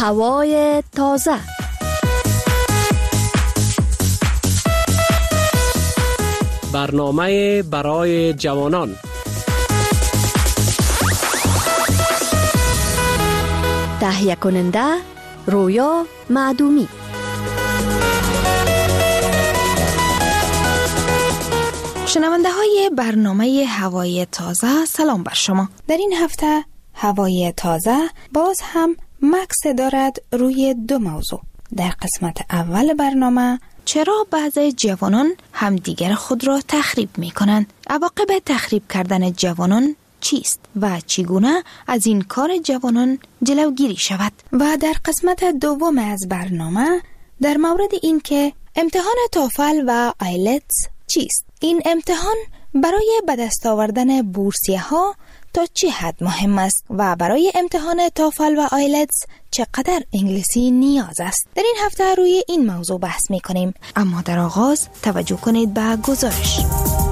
هوای تازه. برنامه برای جوانان. تهیه کننده رویا معدومی. شنونده های برنامه هوای تازه، سلام بر شما. در این هفته هوای تازه باز هم مکس دارد روی دو موضوع. در قسمت اول برنامه چرا بعضی جوانان همدیگر خود را تخریب می کنند؟ عواقب تخریب کردن جوانان چیست و چگونه از این کار جوانان جلوگیری شود؟ و در قسمت دوم از برنامه در مورد این که امتحان توفل و آیلتس چیست؟ این امتحان برای به دست آوردن بورسیه ها تا چه حد مهم است و برای امتحان توفل و آیلتس چقدر انگلیسی نیاز است؟ در این هفته روی این موضوع بحث می کنیم، اما در آغاز توجه کنید به گزارش.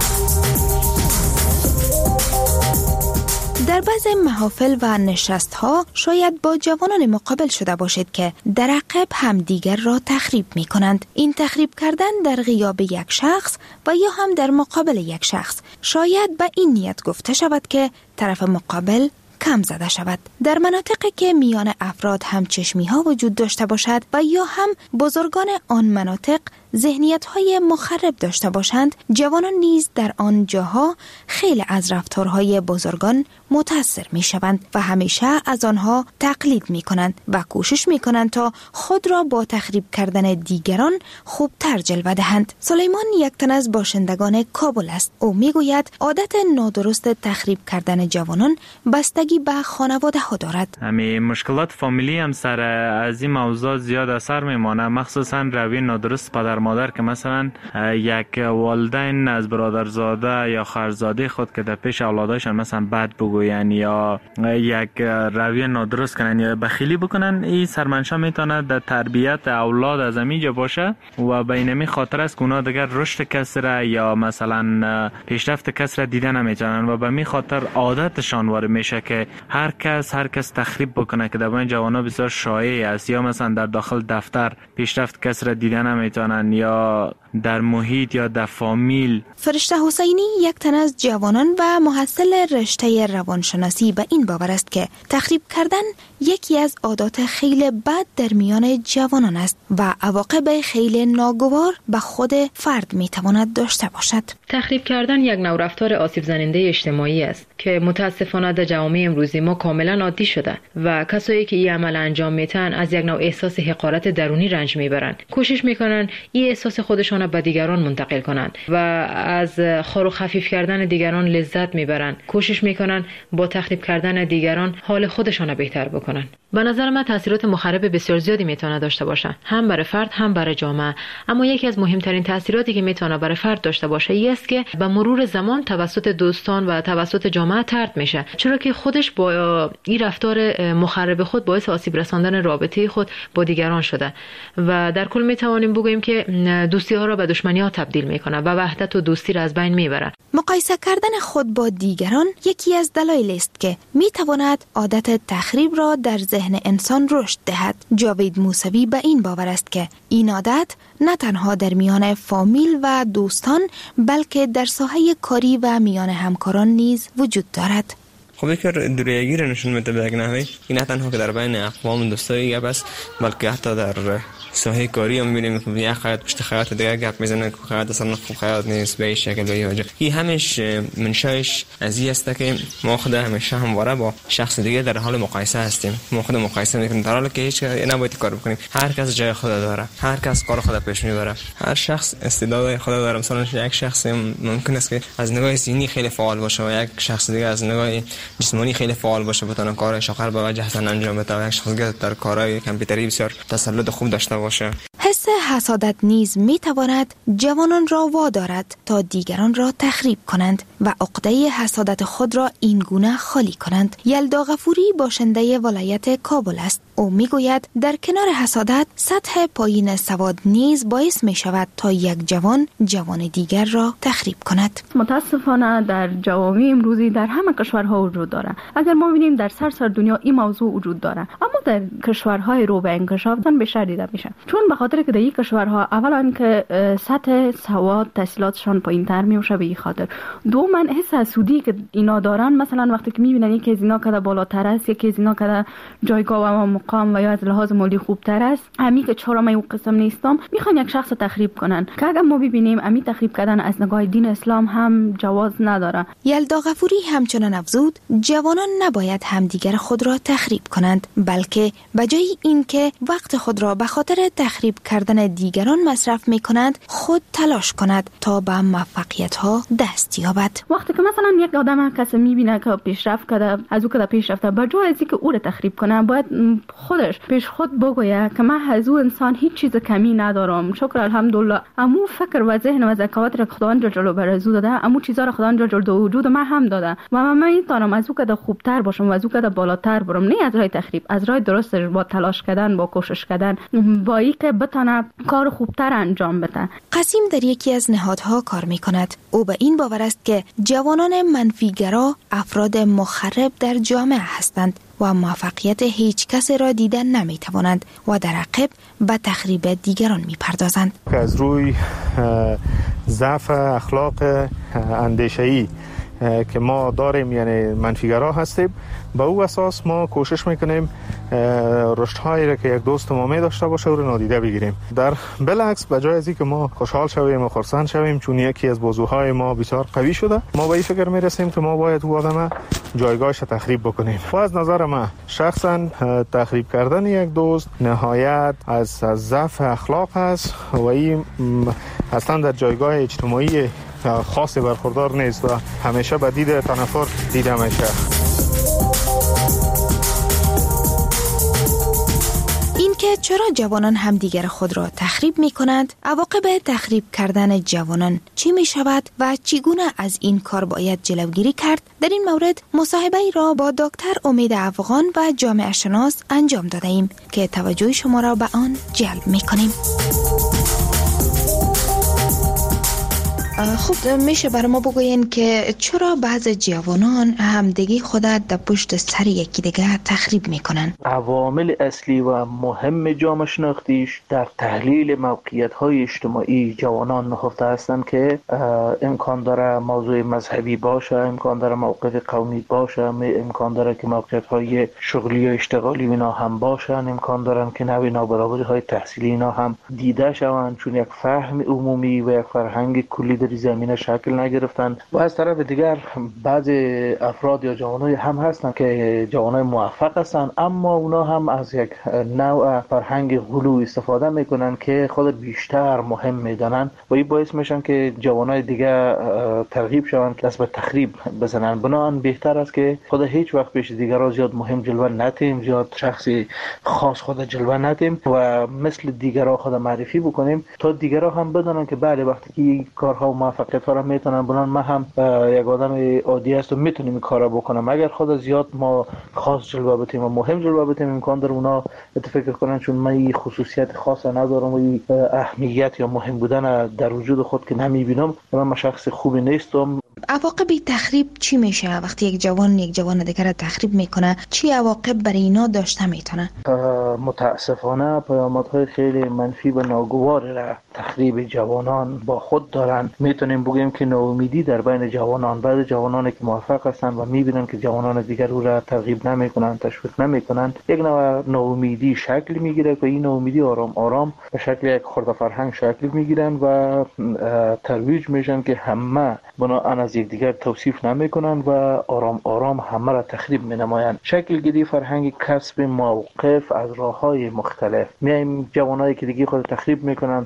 در بعض محافل و نشست ها شاید با جوانان مقابل شده باشید که در عقب همدیگر را تخریب می کنند. این تخریب کردن در غیاب یک شخص و یا هم در مقابل یک شخص شاید به این نیت گفته شود که طرف مقابل کم زده شود. در مناطقی که میان افراد همچشمی ها وجود داشته باشد و یا هم بزرگان آن مناطق ذهنیت های مخرب داشته باشند، جوانان نیز در آن جاها خیلی از رفتارهای بزرگان متاثر می شوند و همیشه از آنها تقلید می کنند و کوشش می کنند تا خود را با تخریب کردن دیگران خوبتر جلوه دهند. سلیمان یک تن از باشندگان کابل است. او می گوید عادت نادرست تخریب کردن جوانان بستگی به خانواده ها دارد. همین مشکلات فامیلی هم سر از این موضوع زیاد اثر می مانه، مخصوصا روی نادرست پدر مادر که مثلا یک والدین از برادرزاده یا خواهرزاده خود که در پیش اولادشان مثلا بد بگوین یا یک رویه نادرست کنن یا بخیلی بکنن، این سرمنشأ میتونه در تربیت اولاد از همینجا باشه و به اینمی خاطر است که اونا دیگر رشد کس را یا مثلا پیشرفت کس را دیده نمیتونن و به می خاطر عادتشان وارد میشه که هر کس تخریب بکنه که در بین جوانا بسیار شایع است، یا مثلا در داخل دفتر پیشرفت کس را دیده نمیتونن یا در محیط یا در فامیل. فرشته حسینی یک تن از جوانان و محصل رشته روانشناسی به این باور است که تخریب کردن یکی از عادات خیلی بد در میان جوانان است و عواقب خیلی ناگوار به خود فرد میتواند داشته باشد. تخریب کردن یک نوع رفتار آسیب زننده اجتماعی است که متاسفانه در جامعه امروزی ما کاملا عادی شده و کسایی که این عمل انجام میتن از یک نوع احساس حقارت درونی رنج میبرن. کوشش میکنن این احساس خودشون به دیگران منتقل کنند و از خار و خفیف کردن دیگران لذت میبرند. کوشش میکنن با تخریب کردن دیگران حال خودشان بهتر بکنن. به نظر من تاثیرات مخرب بسیار زیادی میتونه داشته باشه، هم برای فرد هم برای جامعه. اما یکی از مهمترین تاثیراتی که میتونه برای فرد داشته باشه این است که به مرور زمان توسط دوستان و توسط جامعه طرد میشه، چرا که خودش با این رفتار مخرب خود باعث آسیب رساندن رابطه خود با دیگران شده و در کل میتوانیم بگوییم که دوستی ها را به دشمنی ها تبدیل میکنه و وحدت و دوستی را از بین میبره. مقایسه کردن خود با دیگران یکی از دلایل است که میتواند عادت تخریب را در ذهن انسان رشد دهد. جاوید موسوی به این باور است که این عادت نه تنها در میان فامیل و دوستان بلکه در ساحه کاری و میان همکاران نیز وجود دارد. خب یک دوریگی را نشون میده به یک نحوی. این نه تنها که در بین اقوام و دوستایی گپ است، بلکه حتی در ساحه کاری هم می‌بینیم که یک خیاط پشت خیاط دیگر گپ میزنه که خیاط اصلا خوب خیاط نیست به این شکل به این وجه. این همش منشأش از این است که ما خود همیشه همواره با شخص دیگه در حال مقایسه هستیم. ما خود مقایسه می‌کنیم در حالی که هیچ نباید کار بکنیم. هر کس جای خود داره، هر کس کار خود پیش میبره، هر شخص استعداد خود داره. مثلا یک شخص ممکن است که از نگاه ذهنی خیلی فعال باشه و یک شخص دیگه از نگاه جسمانی خیلی فعال باشه، بتونه کارش آخر به وجه حسن انجام بده. یک شخص دیگه در کارهای کامپیوتری بسیار تسلط خوب داشته باشه. حس حسادت نیز میتواند جوانان را وادارد تا دیگران را تخریب کنند و عقده حسادت خود را این گونه خالی کنند. یلدا غفوری باشنده ولایت کابل است. او میگوید در کنار حسادت سطح پایین سواد نیز باعث می شود تا یک جوان دیگر را تخریب کند. متاسفانه در جوامع امروزی در همه کشورها وجود داره. اگر ما ببینیم در سراسر دنیا این موضوع وجود داره، اما در کشورهای رو به انکشاف بیشتر دیده میشه، چون به خاطر که در این کشورها اولا که سطح سواد تحصیلاتشان پایین‌تر میشه، به این خاطر دوما حس حسودی که اینا دارن، مثلا وقتی که میبینن یکی از اینا کده بالاتر است، یکی از اینا کده جایگاه و مقام و یا از لحاظ مالی خوبتر است، همین که چرا من اون قسم نیستم، میخوان یک شخص تخریب کنن که اگر ما ببینیم امی تخریب کردن از نگاه دین اسلام هم جواز نداره. یلدا غفوری همچنان افزود جوانان نباید همدیگر خود را تخریب کنند، بلکه بجای اینکه وقت خود را به خاطر تخریب کردن دیگران مصرف میکنند، خود تلاش کند تا به موفقیت ها دست یابد. وقتی که مثلا یک آدم کسی میبینه که پیشرفت کرده، از او که پیشرفته، بجای از اینکه او را تخریب کنه، باید خودش پیش خود بگوید که من از او انسان هیچ چیز کمی ندارم، شکر الحمدلله، امو فکر و ذهن و ذکاوت را خداوند جل بر از او داده، امو چیزا را خداوند جل در وجود من هم داده و من میتونم از او که خوبتر باشم و از او که بالاتر برم، نه از راه تخریب، از راه درستش، با تلاش کردن، با کوشش کردن، با اینکه بتونه کار خوبتر انجام بده. قاسم در یکی از نهادها کار میکند. او به این باور است که جوانان منفیگرا افراد مخرب در جامعه هستند و موفقیت هیچ کس را دیدن نمیتوانند و در عقب به تخریب دیگران میپردازند. از روی ضعف اخلاق اندیشه‌ای که ما داریم، یعنی منفیگرا هستیم، با او اساس ما کوشش میکنیم رشدهایی را که یک دوست ما می داشته باشه او را نادیده بگیریم. در بالعکس بجای از اینکه ما خوشحال شویم و خرسند شویم چون یکی از بازوهای ما بسیار قوی شده، ما به این فکر میرسیم که ما باید او آدم جایگاهش تخریب بکنیم. و از نظر من شخصا تخریب کردن یک دوست نهایت از ضعف اخلاق است و این اصلا در جایگاه اجتماعی خاصی برخوردار نیست و همیشه به دید تنفر دیده میشه. اینکه چرا جوانان همدیگر خود را تخریب می کنند، عواقب تخریب کردن جوانان چی می شود و چگونه از این کار باید جلوگیری کرد، در این مورد مصاحبه را با دکتر امید افغان و جامعه شناس انجام داده ایم که توجه شما را به آن جلب می کنیم. خب میشه برای ما بگوین که چرا بعض جوانان همدیگه خود در پشت سر یکی دیگه تخریب میکنن؟ عوامل اصلی و مهم جامعه شناختیش در تحلیل موقعیت‌های اجتماعی جوانان نهفته هستند که امکان داره موضوع مذهبی باشه، امکان داره موقف قومی باشه، امکان داره که موقعیت‌های شغلی و اشتغالی اینا هم باشن، امکان دارن که نوع نابرابری‌های تحصیلی اینا هم دیده شوند چون یک فهم عمومی و یک فرهنگ کلی در زمینه شکل نگرفتن. و از طرف دیگر بعض افراد یا جوانای هم هستن که جوانای موفق هستن اما اونا هم از یک نوع فرهنگ غلو استفاده میکنن که خود بیشتر مهم میدانن و این باعث میشن که جوانای دیگه ترغیب شوند که دست به تخریب بزنن. بنابراین بهتر است که خود هیچ وقت پیش دیگران زیاد مهم جلوه ندیم، زیاد شخصی خاص خود جلوه ندیم و مثل دیگران خود معرفی بکنیم تا دیگران هم بدونن که بله وقتی که این کارها و موفقیت ها را میتونن بنان من هم یک آدم عادی هستم میتونم این کارا بکنم. اگر خود زیاد ما خاص جلوه بدیم و مهم جلوه بدیم امکان داره اونا فکر کنن چون من این خصوصیت خاص ندارم و این اهمیت یا مهم بودن در وجود خود که نمیبینم من شخص خوبی نیستم. عواقب تخریب چی میشه وقتی یک جوان دیگر را تخریب میکنه؟ چی عواقب برای اینا داشته میتونه؟ متاسفانه پیامدهای خیلی منفی و ناگوار را تخریب جوانان با خود دارن. میتونیم بگیم که ناامیدی در بین جوانان، بعضی جوانانی که موفق هستن و میبینن که جوانان دیگر او را ترغیب نمیکنن، تشویق نمیکنن، یک نوع ناامیدی شکل میگیره که این ناامیدی آرام آرام به شکل یک خرده فرهنگ شکل میگیرن و ترویج میشن که همه بناهن از یک دیگر توصیف نمیکنن و آرام آرام همه را تخریب مینمایند. شکل گیری فرهنگ کسب موقف از راههای مختلف. میایم جوانایی که دیگه خود تخریب میکنن تا اینکه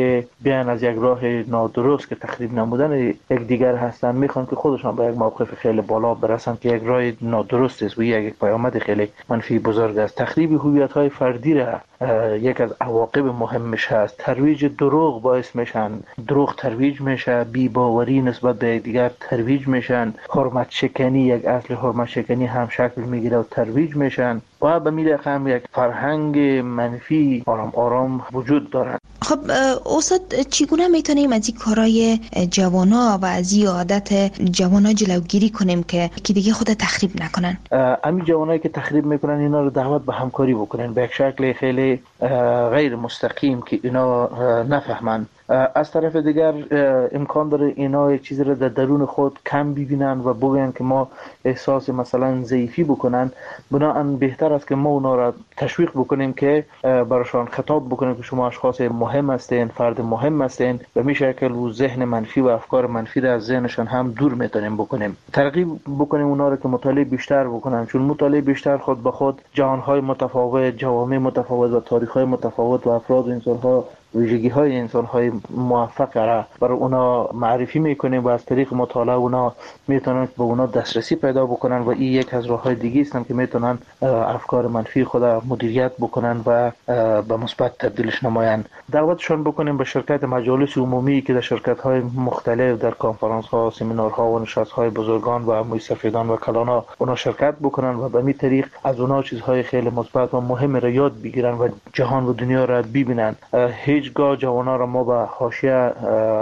که بیان از یک راه نادرست که تخریب نمودن یکدیگر هستن میخوان که خودشان به یک موقف خیلی بالا برسن که یک راه نادرست است و یک پیامد خیلی منفی بزرگ است. تخریب هویت‌های فردی را یک از عواقب مهمش هست. ترویج دروغ باعث میشن، دروغ ترویج میشه، بی‌باوری نسبت به دیگر ترویج میشن، حرمت شکنی، یک اصل حرمت شکنی هم شکل میگیره و ترویج میشن و به میل هم یک فرهنگ منفی آرام آرام وجود دارد. خب استاد چگونه میتونیم از این کارهای جوانا و از این عادت جوانا جلوگیری کنیم که دیگه خود تخریب نکنن؟ همین جوانایی که تخریب میکنن اینا رو دعوت به همکاری بکنن به یک شکل خیلی غیر مستقیم که اینا نفهمن. از طرف دیگر امکان داره اینا یک چیزی رو در درون خود کم ببینن و بگن که ما احساس مثلا ضعیفی بکنن. بنابراین بهتر است که ما اونا را تشویق بکنیم که براشان خطاب بکنیم که شما اشخاص مهم هستین، فرد مهم هستین، به می شکل و ذهن منفی و افکار منفی را از ذهنشان هم دور میتونیم بکنیم. ترغیب بکنیم اونا را که مطالعه بیشتر بکنن، چون مطالعه بیشتر خود به خود جهانهای متفاوت، جوامع متفاوت و تاریخ‌های متفاوت و افراد و انسان‌ها ویژگی‌های انسان‌های موفق را برای اونا معرفی می‌کنیم و از طریق مطالعه اونا میتونن به اونا دسترسی پیدا بکنن و این یک از راه‌های دیگه است که میتونن افکار منفی خود مدیریت بکنن و به مثبت تبدیلش نمایند. دعوتشون بکنیم به شرکت مجالس عمومی که در شرکت‌های مختلف در کنفرانس‌ها، سمینارها و نشست‌های بزرگان و مستفیدان و کلانا اونا شرکت بکنن و به این طریق از اونا چیزهای خیلی مثبت و مهم را یاد بگیرن و جهان و دنیا را ببینن. هیچگاه جوانا را ما به حاشیه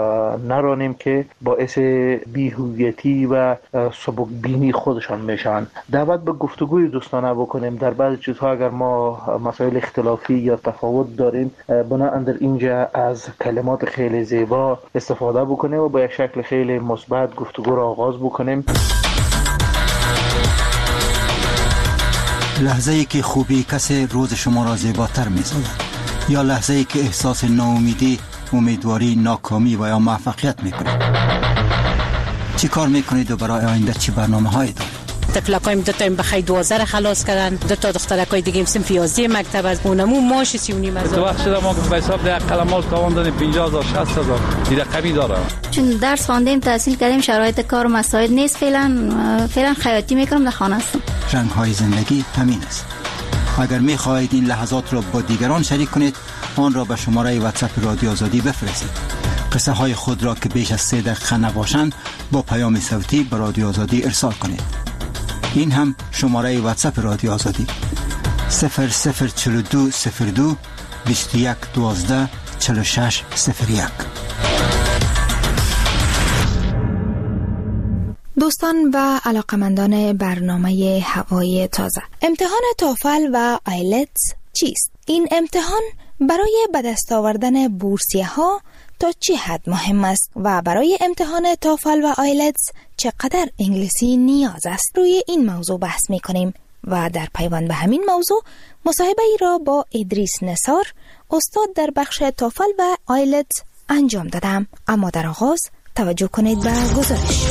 نرانیم که باعث بی‌هویتی و سبک بینی خودشان میشن. دعوت به گفتگوی دوستانه بکنیم. در بعضی چیزها اگر ما مسائل اختلافی یا تفاوت داریم بنابراین در اینجا از کلمات خیلی زیبا استفاده بکنیم و با یک شکل خیلی مثبت گفتگو را آغاز بکنیم. لحظه‌ای که خوبی کسی روز شما را زیباتر می‌سازد یا لحظه‌ای که احساس ناامیدی، امیدواری، ناکامی و یا موفقیت می‌کنید. چی کار می‌کنید و برای آینده چی برنامه‌هایی دارید؟ تفلکایم دو تا بخیر 12 خلاص کردن، دو تا دخترکای دیگه صنف 11 مکتب از اونمو ماش 39 هزار. تو وقت شده ما که به حساب ده قلمال تاوان دادیم 50000 60000 این رقمی داره. چون درس خواندیم، تحصیل کردیم، شرایط کار و مساعد نیست. فعلا خیاطی میکنم، در خانه هستم. رنگ‌های زندگی همین است. اگر می‌خواهید این لحظات را با دیگران شریک کنید، آن را به شماره واتساپ رادیو آزادی بفرستید. قصه های خود را که بیش از 3 دقیقه نباشند با پیام صوتی به رادیو آزادی ارسال کنید. این هم شماره واتساپ رادیو آزادی 004202 21 12 46 01. دوستان و علاقمندان برنامه هوای تازه، امتحان توفل و آیلتس چیست؟ این امتحان برای به دست آوردن بورسیه ها تا چه حد مهم است و برای امتحان توفل و آیلتس چقدر انگلیسی نیاز است؟ روی این موضوع بحث می کنیم و در پیوند به همین موضوع مصاحبه ای را با ادریس نثار، استاد در بخش توفل و آیلتس انجام دادم. اما در آغاز توجه کنید به گزارش.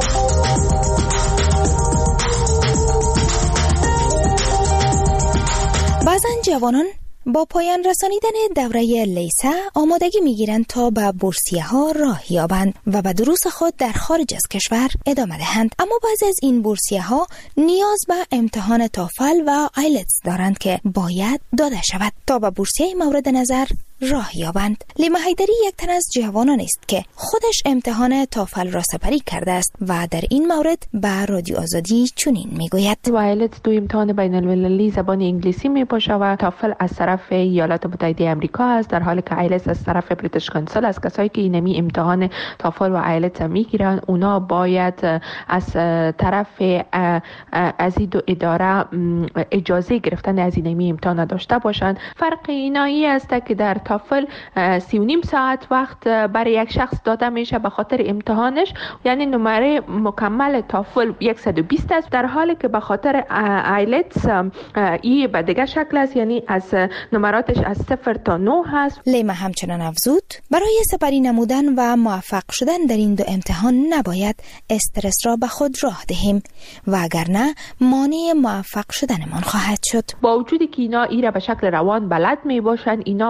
بعضن جوانان با پایان رسانیدن دوره لیسه آمادگی میگیرند تا به بورسیه ها راه یابند و به دروس خود در خارج از کشور ادامه دهند. اما بعضی از این بورسیه ها نیاز به امتحان توفل و آیلتس دارند که باید داده شود تا به بورسیه مورد نظر راه یابند. لیما حیدری یک تن از جوانان است که خودش امتحان توفل را سپری کرده است و در این مورد به رادیو آزادی چنین میگوید: آیلتس دو امتحان بین المللی زبان انگلیسی می باشه و توفل از طرف ایالات متحده آمریکا است، در حالی که آیلتس از طرف بریتیش کانسل است. کسایی که اینمی امتحان توفل و آیلتس میگیرن اونا باید از طرف از این دو اداره اجازه گرفتن از اینمی امتحان داشته باشند. فرق اینایی است که در توفل 3.5 ساعت وقت برای یک شخص داده میشه به خاطر امتحانش، یعنی نمره مکمل توفل 120 است، در حالی که به خاطر آیلتس این به دیگه شکل است، یعنی از نمراتش از 0 تا 9 هست. لیما همچنان افزود برای سپری نمودن و موفق شدن در این دو امتحان نباید استرس را به خود راه دهیم و اگر نه مانع موفق شدنمان خواهد شد. با وجودی که اینا ایره به شکل روان بلد می باشن، اینا باید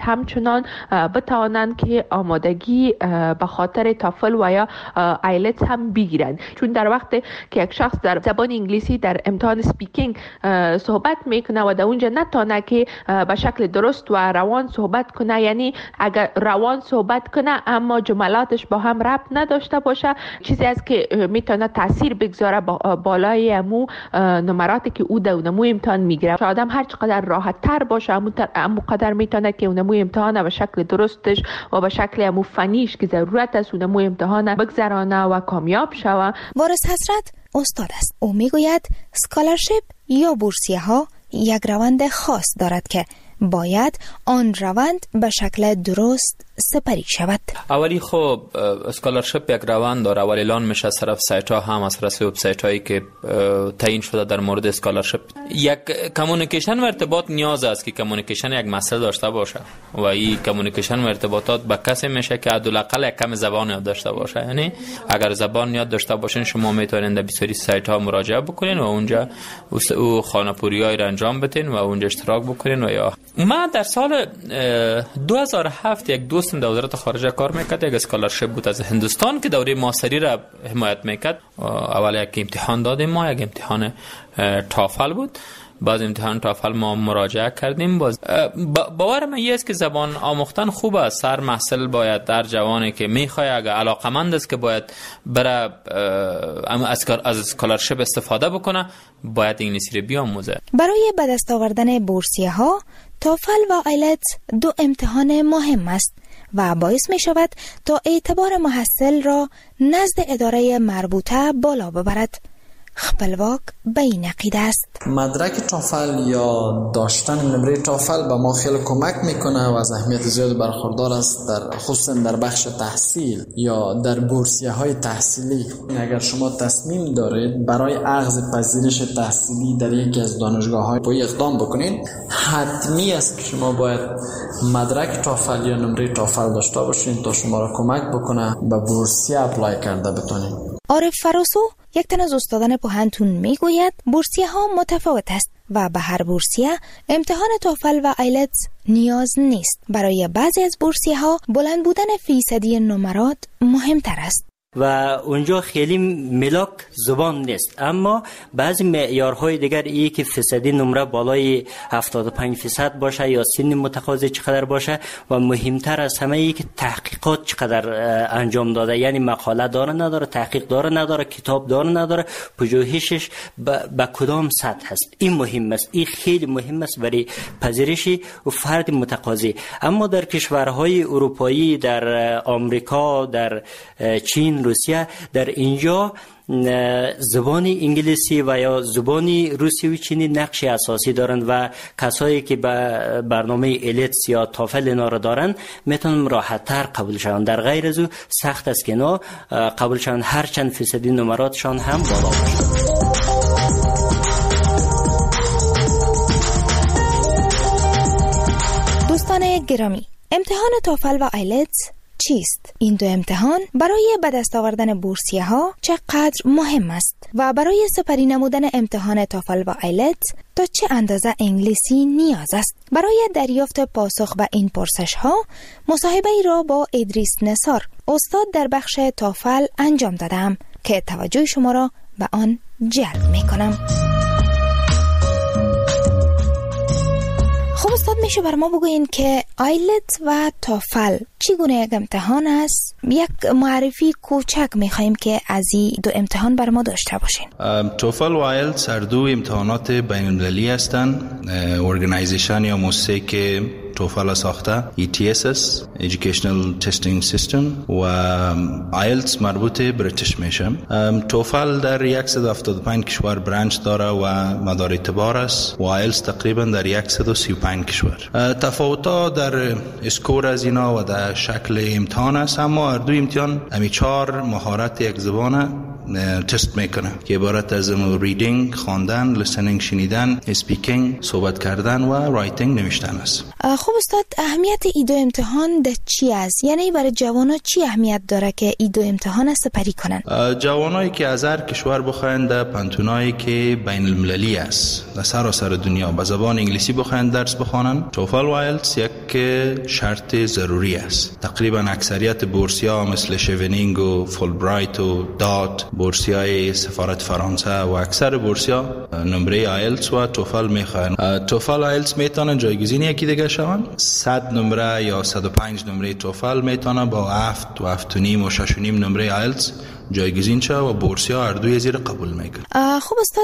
همچنان بتوانند که آمادگی به خاطر تافل و یا آیلتس هم بگیرند. چون در وقت که یک شخص در زبان انگلیسی در امتحان سپیکینگ صحبت میکنه و در اونجا نتونه که به شکل درست و روان صحبت کنه، یعنی اگر روان صحبت کنه اما جملاتش با هم ربط نداشته باشه، چیزی است که میتونه تاثیر بگذاره بالای امو نمراتی که او در اونمو امتحان میگیره. آدم هر چقدر راحت تر باشه امو قدر میتونه که اونمو امتحان به شکل درستش و به شکل امو فنیش که ضرورت است اونمو امتحان بگذرانه و کامیاب شوه. وارث حضرت استاد است. او میگوید اسکالرشیپ یا بورسیه ها یک روند خاص دارد که باید آن روند به شکل درست سپری شود. اولی خب اسکالرشیپ یک روند داره. اولی اعلان میشه از طرف سایت ها هم، از طرف وبسایت هایی که تعیین شده در مورد اسکالرشیپ. یک کمیونیکیشن و ارتباط نیاز است که کمیونیکیشن یک مسئله داشته باشه و این کمیونیکیشن و ارتباطات با کسی میشه که حداقل یک کم زبان یاد داشته باشه. یعنی اگر زبان یاد داشته باشین شما میتونید در بسیاری سایت ها مراجعه بکنین و اونجا او خانه‌پوریایی را انجام بدین و اونجا اشتراک بکنین. و یا ما در سال 2007 یک دوستم در وزارت خارجه کار میکرد، یک اسکالرشیپ بود از هندوستان که دوره ماستری را حمایت میکرد. اول یک امتحان دادیم ما، یک امتحان تافل بود. بعد امتحان تافل ما مراجعه کردیم. باور من است که زبان آموختن خوب است. هر محصل باید در جوانی که میخواد اگر علاقمند است که باید بره از اسکالرشیپ استفاده بکنه باید انگلیسی رو بیاموزه. برای به دست آوردن بورسیه ها تافل و آیلتس دو امتحان مهم است و باعث می شود تا اعتبار محصل را نزد اداره مربوطه بالا ببرد. خپلواک به این عقیده است. مدرک تافل یا داشتن نمره تافل به ما خیلی کمک میکنه و از اهمیت زیاد برخوردار است، در خصوصا در بخش تحصیل یا در بورسیه های تحصیلی. اگر شما تصمیم دارید برای اخذ پذیرش تحصیلی در یکی از دانشگاه های اقدام بکنید، حتمی است که شما باید مدرک تافل یا نمره تافل داشته باشید تا شما را کمک بکنه به بورسیه اپلای کرده بتونید. عارف فراسو یک تن از استادان پوهنتون میگوید بورسیه ها متفاوت است و به هر بورسیه امتحان تافل و آیلتس نیاز نیست. برای بعضی از بورسیه ها بلند بودن فیصدی نمرات مهمتر است و اونجا خیلی ملاک زبان نیست، اما بعضی معیارهای دیگر ای که فیصدی نمره بالای 75% باشه یا سن متقاضی چقدر باشه و مهمتر از همه ای که تحقیقات چقدر انجام داده، یعنی مقاله داره نداره، تحقیق داره نداره، کتاب داره نداره، پژوهشش به کدام سطح هست. این مهم است، این خیلی مهم است برای پذیرش فرد متقاضی. اما در کشورهای اروپایی، در آمریکا، در چین، روسیه، در اینجا زبان انگلیسی و یا زبان روسی و چینی نقش اساسی دارند و کسایی که به برنامه ایلتس یا تافل اینا را دارند میتونن راحت تر قبول شوند. در غیر از او سخت است که اینا قبول شوند، هر چند فیصدی نمراتشان هم بالا باشه. دوستان گرامی، امتحان تافل و آیلتس چیست؟ این دو امتحان برای به دست آوردن بورسیه ها چقدر مهم است و برای سپری نمودن امتحان تافل و آیلتس تا چه اندازه انگلیسی نیاز است؟ برای دریافت پاسخ به این پرسش ها مصاحبه ای را با ادریس نثار، استاد در بخش تافل انجام دادم که توجه شما را به آن جلب می کنم. خب استاد، میشه بر ما بگوین که آیلتس و تافل چگونه یک امتحان است؟ یک معرفی کوچک میخواییم که از این دو امتحان بر ما داشته باشین. توفل و آیلتس هر دو امتحانات بین المللی هستند. ارگانایزیشن یا مؤسسه که توفل ساخته ETSS Educational Testing System و آیلتس مربوط بریتیش میشه. توفل در 175 کشور برانچ داره و مدار اعتبار است و آیلتس تقریبا در 135 کشور. تفاوت‌ها در اسکور از اینا و در شکل امتحان است، اما هر دو امتحان همی 4 مهارت یک زبان تست میکنه که عبارت از ریدینگ، خواندن، لیسنینگ شنیدن، اسپیکینگ صحبت کردن و رایتینگ نوشتن است. خب استاد، اهمیت ای دو امتحان در چی است؟ یعنی برای جوانا چی اهمیت داره که ای دو امتحان استفاده کنن؟ جوانایی که از هر کشور بخواین در پانتونایی که بین المللی است در سراسر دنیا به زبان انگلیسی بخواین درس بخوانن، توفل و آیلتس یک شرط ضروری است. تقریبا اکثریت بورسیا مثل شیونینگ و فولبرایت و دات، بورسیای سفارت فرانسه و اکثر بورسیا نمره آیلتس و توفل میخواین. توفل آیلتس میتونن جایگزین یکی دیگه شون. 100 نمره یا 105 نمره توفل میتونه با 7 و 7.5 و 6.5 نمره آیلتس جایگزین شه و بورسیا هر دوی زیر قبول میکنه. خب استاد،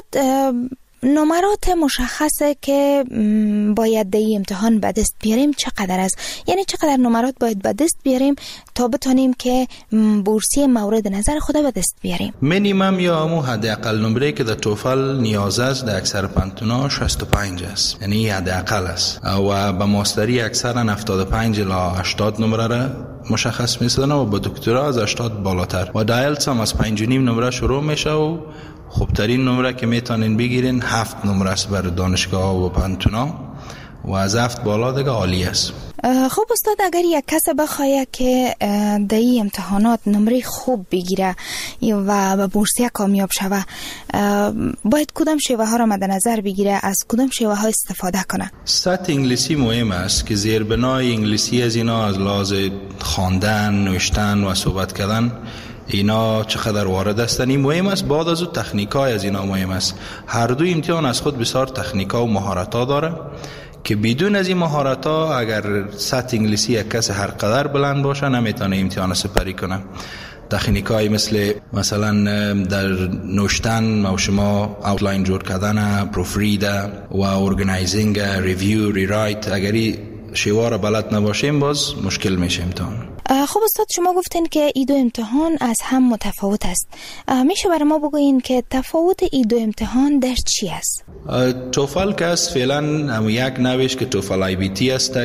نمرات مشخصه که باید در این امتحان به دست بیاریم چقدر است؟ یعنی چقدر نمرات باید به دست بیاریم تا بتونیم که بورسیه مورد نظر خود به دست بیاریم؟ مینیمم یا همون حداقل نمره که در توفل نیاز است در اکثر پانتونا 65 است، یعنی حداقل است. و به ماستری اکثرا 75 الی 80 نمره را مشخص می‌سازن و با دکترا از 80 بالاتر. و دایلتس هم از 5.5 نمره شروع میشه و خوبترین نمره که میتونین بگیرین 7 نمره است برای دانشگاه و پانتونا و از 7 بالا دیگه عالی است. خب استاد، اگر یک کس بخواه که در این امتحانات نمره خوب بگیره و به بورسیه کامیاب شوه، باید کدام شیوه ها را مد نظر بگیره؟ از کدام شیوه ها استفاده کنه؟ سطح انگلیسی مهم است که زیربنای انگلیسی از اینا از لحاظ خواندن، نوشتن و صحبت کردن اینا چقدر وارد هستن این مهم است. بعد از اون تکنیکای از اینا مهم است. هر دو امتحان از خود بسیار تکنیکا و مهارت‌ها داره که بدون از این مهارت‌ها اگر سطح انگلیسی یک کس هر قدر بلند باشه نمیتونه امتحان سپری کنه. تکنیکای مثلا در نوشتن و شما اوتلاین جور کردن، پروفرید و ارگنایزینگ، ریویو، ریرایت، اگری شیوه را بلد نباشیم باز مشکل میشه امتحان. خب استاد، شما گفتین که ای دو امتحان از هم متفاوت است. میشه برای ما بگوین که تفاوت ای دو امتحان در چی است؟ توفل که است فعلا هم یک نوش که توفل آی بی تی است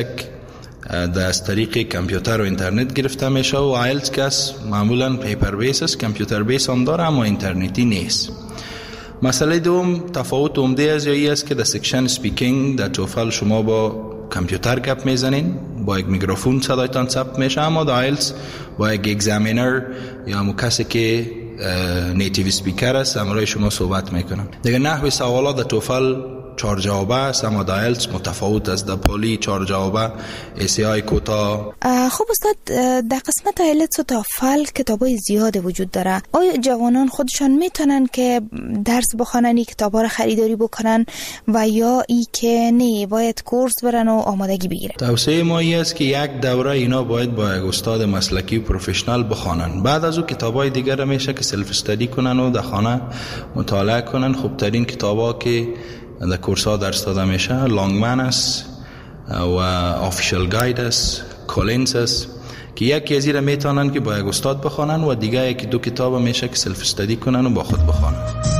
از طریق کامپیوتر و اینترنت گرفته میشه و آیلتس که است معمولا پیپر بیس است، کامپیوتر بیس هم داره اما اینترنتی نیست. مسئله دوم تفاوت عمده از یایی است که در سکشن سپیکینگ در توفل شما با کامپیوتر گپ میزنین، با یک میکروفون صدایتان ثبت میشه، اما در آیلتس با یک اگزامینر یا همون کسی که نیتیو سپیکر است همراه شما صحبت میکنه. دیگه نحوه سوالات در توفل 4 جوابه است اما در آیلتس متفاوت است. در پولی 4 جوابه، ایسی آی کوتا. خب استاد، در قسمت آیلتس و توفل کتابای زیاد وجود داره. آیا جوانان خودشان میتونن که درس بخونن، این کتابا رو خریداری بکنن و یا ای که نه باید کورس برن و آمادگی بگیرن؟ توصیه ما این است که یک دوره اینا باید با یک استاد مسلکی و پروفشنال بخونن. بعد از اون کتابای دیگر رو میشه که سلف استادی کنن و در خانه مطالعه کنن. خوبترین کتابا که در کورس ها درس داده میشه لانگمن است و آفیشال گاید است، کولینز است که یکی از این میتونن که با یک استاد بخونن و دیگه یکی دو کتاب میشه که سلف استادی کنن و با خود بخونن.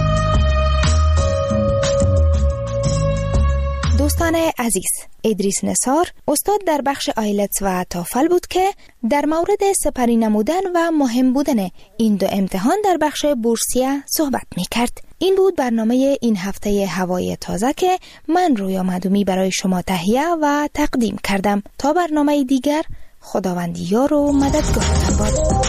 دوستان عزیز، ادریس نثار استاد در بخش آیلتس و توفل بود که در مورد سپری نمودن و مهم بودن این دو امتحان در بخش بورسیه صحبت میکرد. این بود برنامه این هفته هوای تازه که من رویا معدومی برای شما تهیه و تقدیم کردم. تا برنامه دیگر، خداوند یار و مددگارتان باد.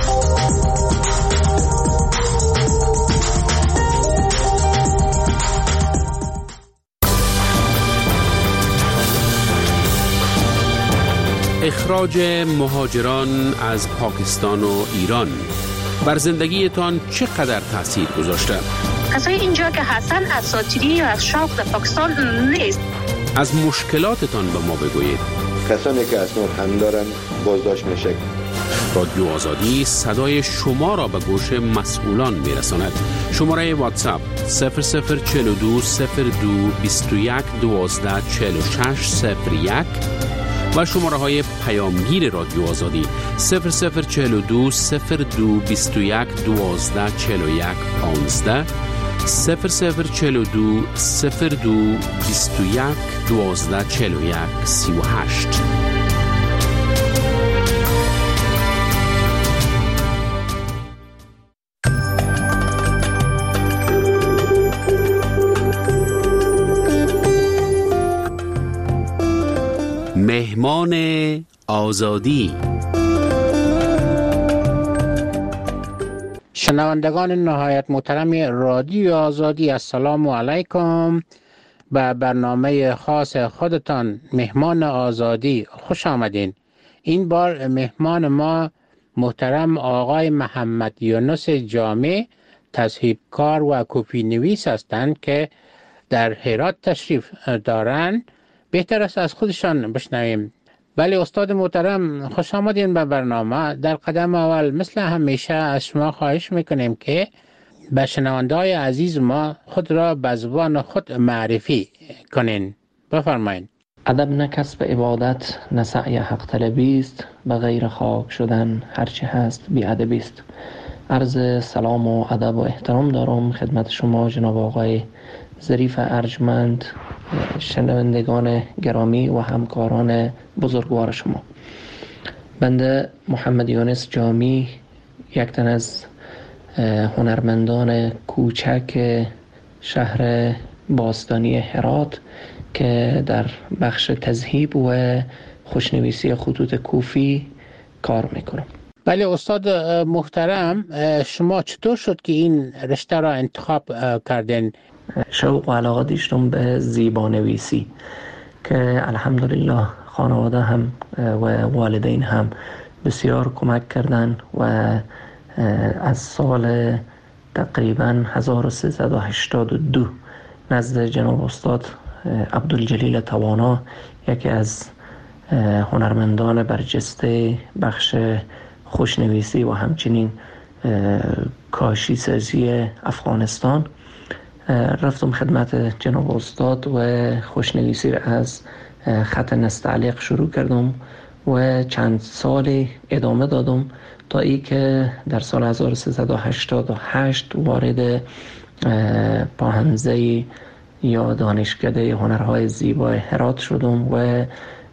اخراج مهاجران از پاکستان و ایران بر زندگیتان چقدر تاثیر گذاشته؟ کسای اینجا که هستن اساطیری یا از شوق در پاکستان نیست. از مشکلاتتان به ما بگویید. کسانی که اسناد هم دارن بازداشت میشه. رادیو آزادی صدای شما را به گوش مسئولان میرساند. شماره واتساپ 0042 02 21 12 46 01 و شماره های پیامگیر رادیو آزادی 0042 02 21 12 41 15 0042 02 21 12 41 38. مهمان آزادی. شنوندگان نهایت محترم رادیو آزادی، السلام علیکم. به برنامه خاص خودتان مهمان آزادی خوش آمدین. این بار مهمان ما محترم آقای محمد یونس جامع، تصحیحکار و کپی نویس هستند که در هرات تشریف دارند. بهتر است از خودشان بشنویم. بله استاد محترم، خوش آمدین به برنامه. در قدم اول مثل همیشه از شما خواهش میکنیم که به شنونده‌های عزیز ما خود را به زبان خود معرفی کنین. بفرمایید. ادب نه کسب عبادت، نه سعی حق طلبی است، به غیر خاک شدن هرچی هست بی ادبی است. عرض سلام و ادب و احترام دارم خدمت شما جناب آقای ظریف ارجمند، شنوندگان گرامی و همکاران بزرگوار شما. بنده محمد یونس جامی، یک تن از هنرمندان کوچک شهر باستانی هرات که در بخش تذهیب و خوشنویسی خطوط کوفی کار میکنم. بله استاد محترم، شما چطور شد که این رشته را انتخاب کردین؟ شوق و علاقه داشتم به زیبانویسی که الحمدلله خانواده هم و والدین هم بسیار کمک کردن و از سال تقریبا 1382 نزد جناب استاد عبدالجلیل توانا، یکی از هنرمندان برجسته بخش خوشنویسی و همچنین کاشی سازی افغانستان، رفتم خدمت جناب استاد و خوشنویسی را از خط نستعلیق شروع کردم و چند سال ادامه دادم تا ای که در سال 1388 وارد پاهنزه یا دانشکده هنرهای زیبای هرات شدم و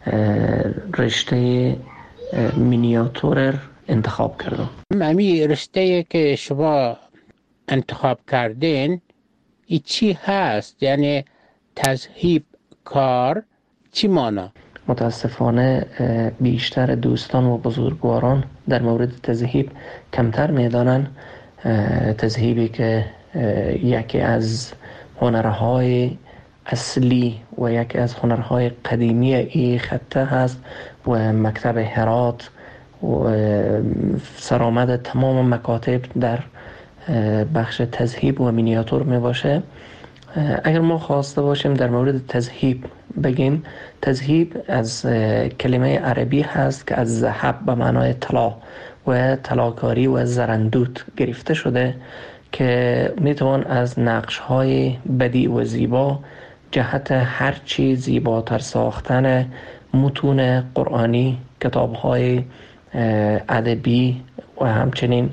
رشته مینیاتور انتخاب کردم. امی رشته که شما انتخاب کردین ای چی هست؟ یعنی تذهیب کار چی مانا؟ متاسفانه بیشتر دوستان و بزرگواران در مورد تذهیب کمتر میدانن. تذهیبی که یکی از هنرهای اصلی و یکی از هنرهای قدیمی این خطه هست و مکتب هرات و سرآمد تمام مکاتب در بخش تذهیب و مینیاتور می باشه. اگر ما خواسته باشیم در مورد تذهیب بگیم، تذهیب از کلمه عربی هست که از ذهب به معنای طلا و طلاکاری و زرندوت گرفته شده که میتوان از نقش‌های بدیع و زیبا جهت هرچی زیباتر ساختن متون قرآنی، کتاب‌های ادبی و همچنین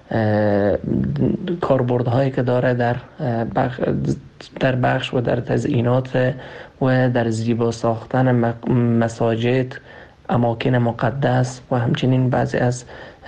کاربردهایی که داره در بخش و در تزیینات و در زیبا ساختن مساجد، اماکن مقدس و همچنین بعضی از